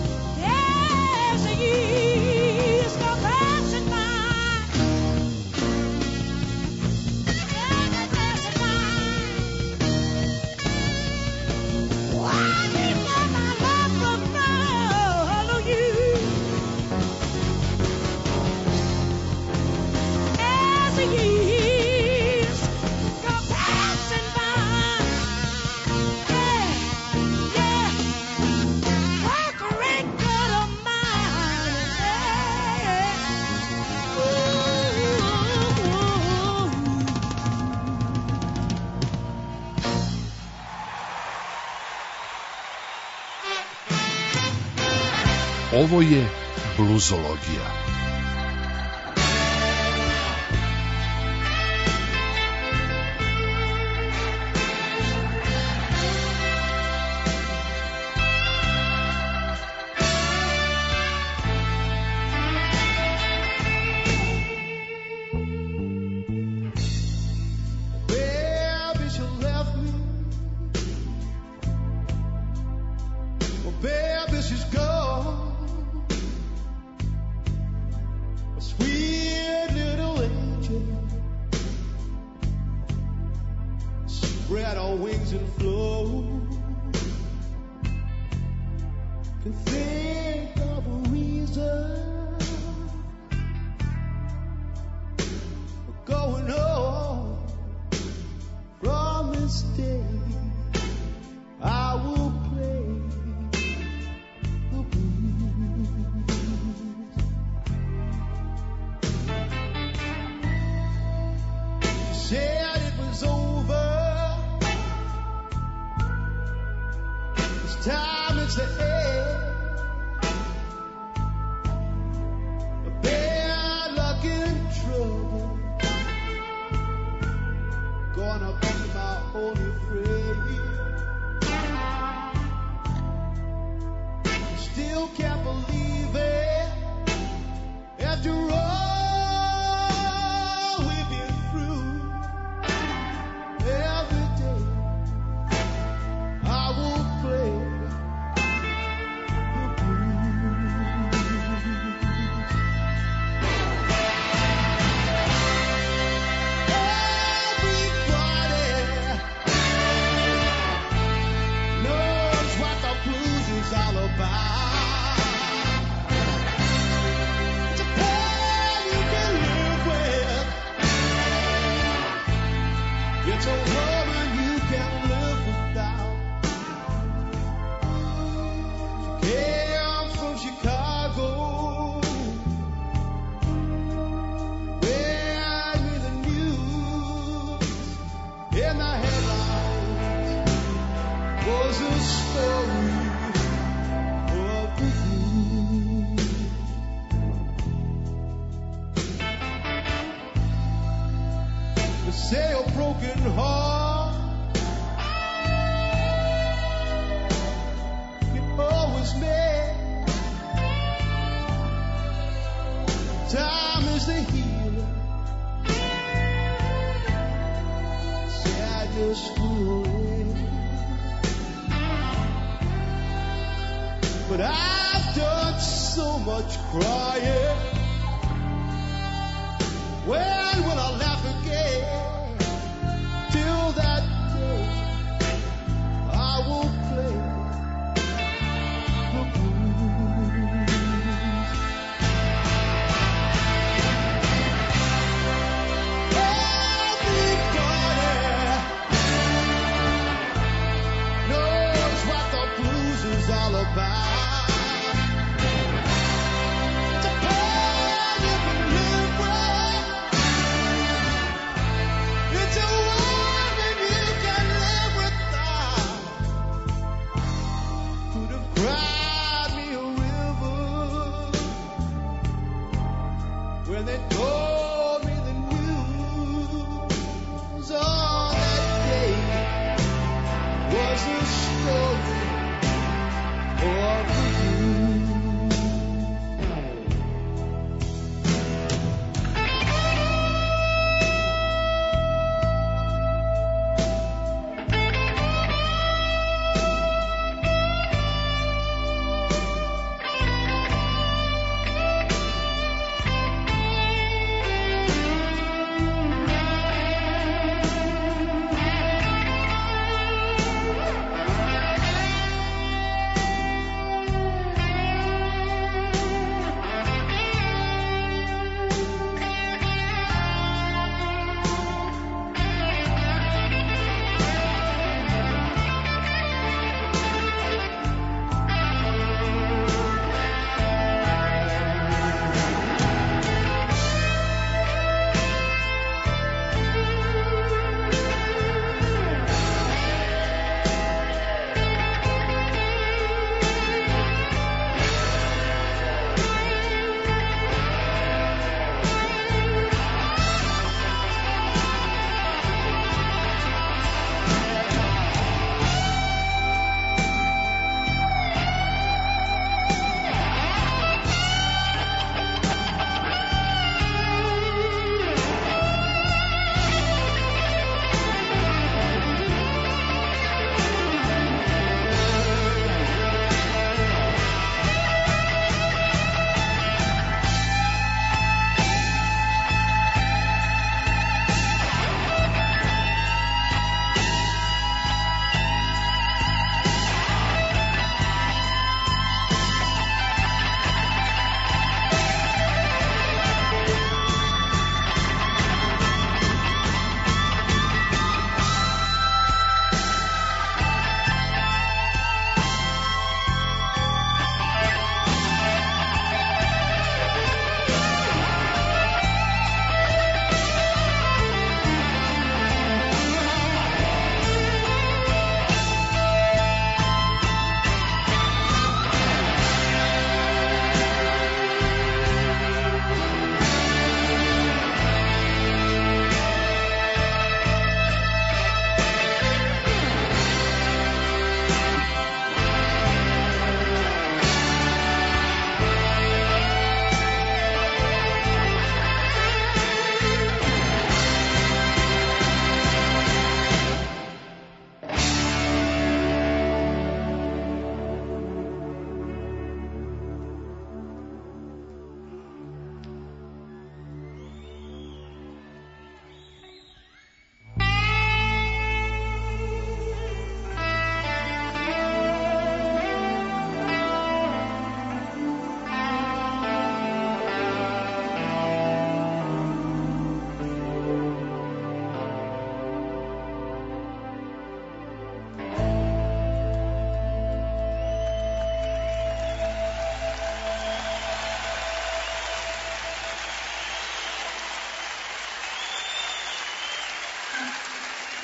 Ovo je bluzologija. Was a story of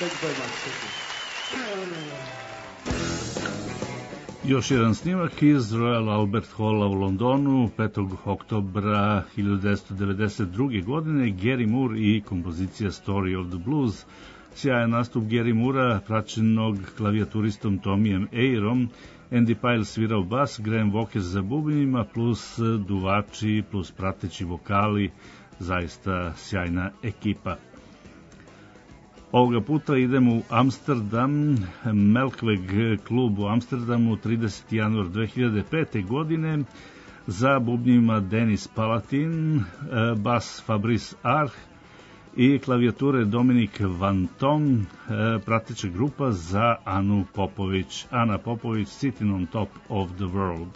Thank you very much. Thank you. Još jedan snimak iz Royal Albert Halla u Londonu 5. oktobra 1992. godine, Gary Moore i kompozicija Story of the Blues. Sjajan nastup Gary Moora, praćenog klavijaturistom Tommyjem Ayerom, Andy Pyle svirao bas, Graham Walker za bubnjima, plus duvači, plus prateći vokali, zaista sjajna ekipa. Ovoga puta idemo u Amsterdam, Melkweg klub u Amsterdamu, 30. januar 2005. godine, za bubnjima Denis Palatin, bas Fabrice Arch i klavijature Dominik Van Tom, prateća grupa za Anu Popović. Ana Popović, Sitting on Top of the World.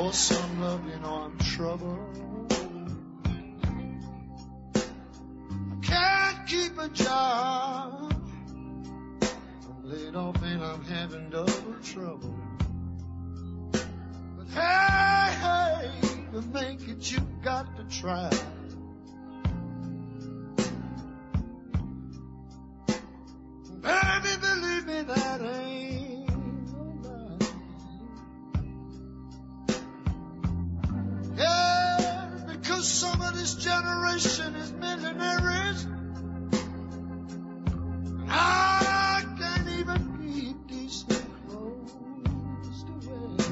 for some love, you know I'm troubled. I can't keep a job. I'm laid off and I'm having double trouble. But hey, to make it you got to try. Baby, believe me, that ain't no lie. Yeah, because some of this generation is millionaires. I can't even keep decent clothes to wear.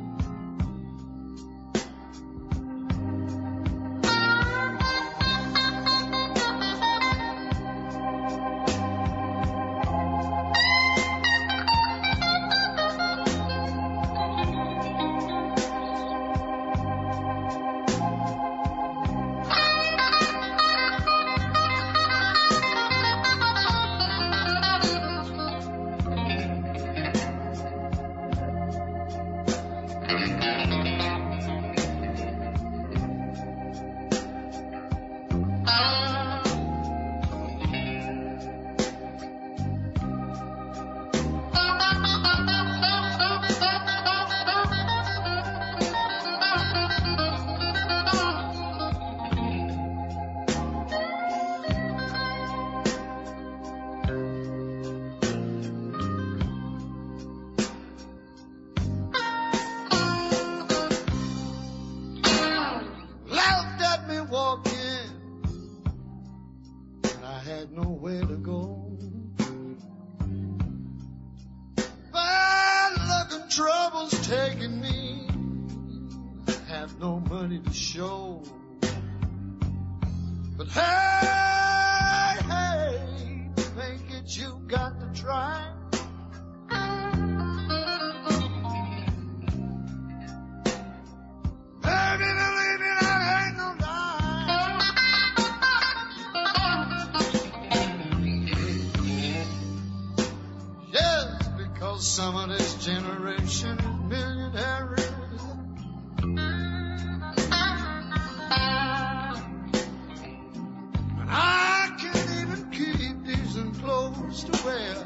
Some of this generation is millionaires. And I can't even keep decent clothes to wear.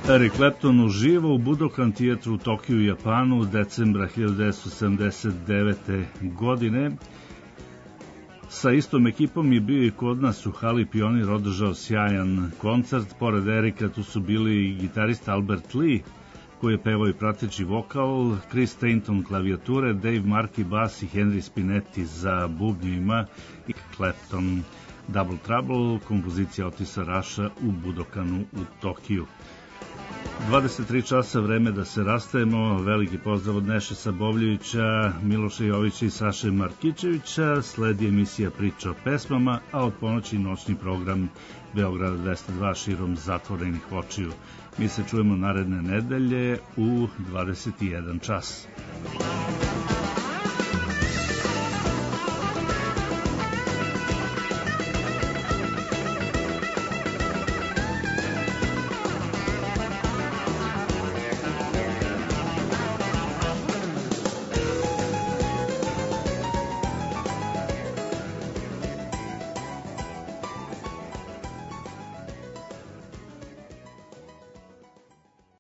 Eric Clapton uživo u Budokan Theatre u Tokiju, Japanu, decembra 1979. godine. Sa istom ekipom je bio i kod nas u hali Pionir, održao sjajan koncert. Pored Erika tu su bili i gitarista Albert Lee, koji je pevao i prateći vokal, Chris Stainton klavijature, Dave Markey bas i Henry Spinetti za bubnjevima i Clapton Double Trouble, kompozicija Otisa Rasha u Budokanu u Tokiju. 23 časa, vreme da se rastajemo. Veliki pozdrav od Neše Sabovljevića, Miloša Jovića i Saše Markićevića. Sledi emisija Priča o pesmama, a od ponoći noćni program Beograda 202 širom zatvorenih očiju. Mi se čujemo naredne nedelje u 21 čas.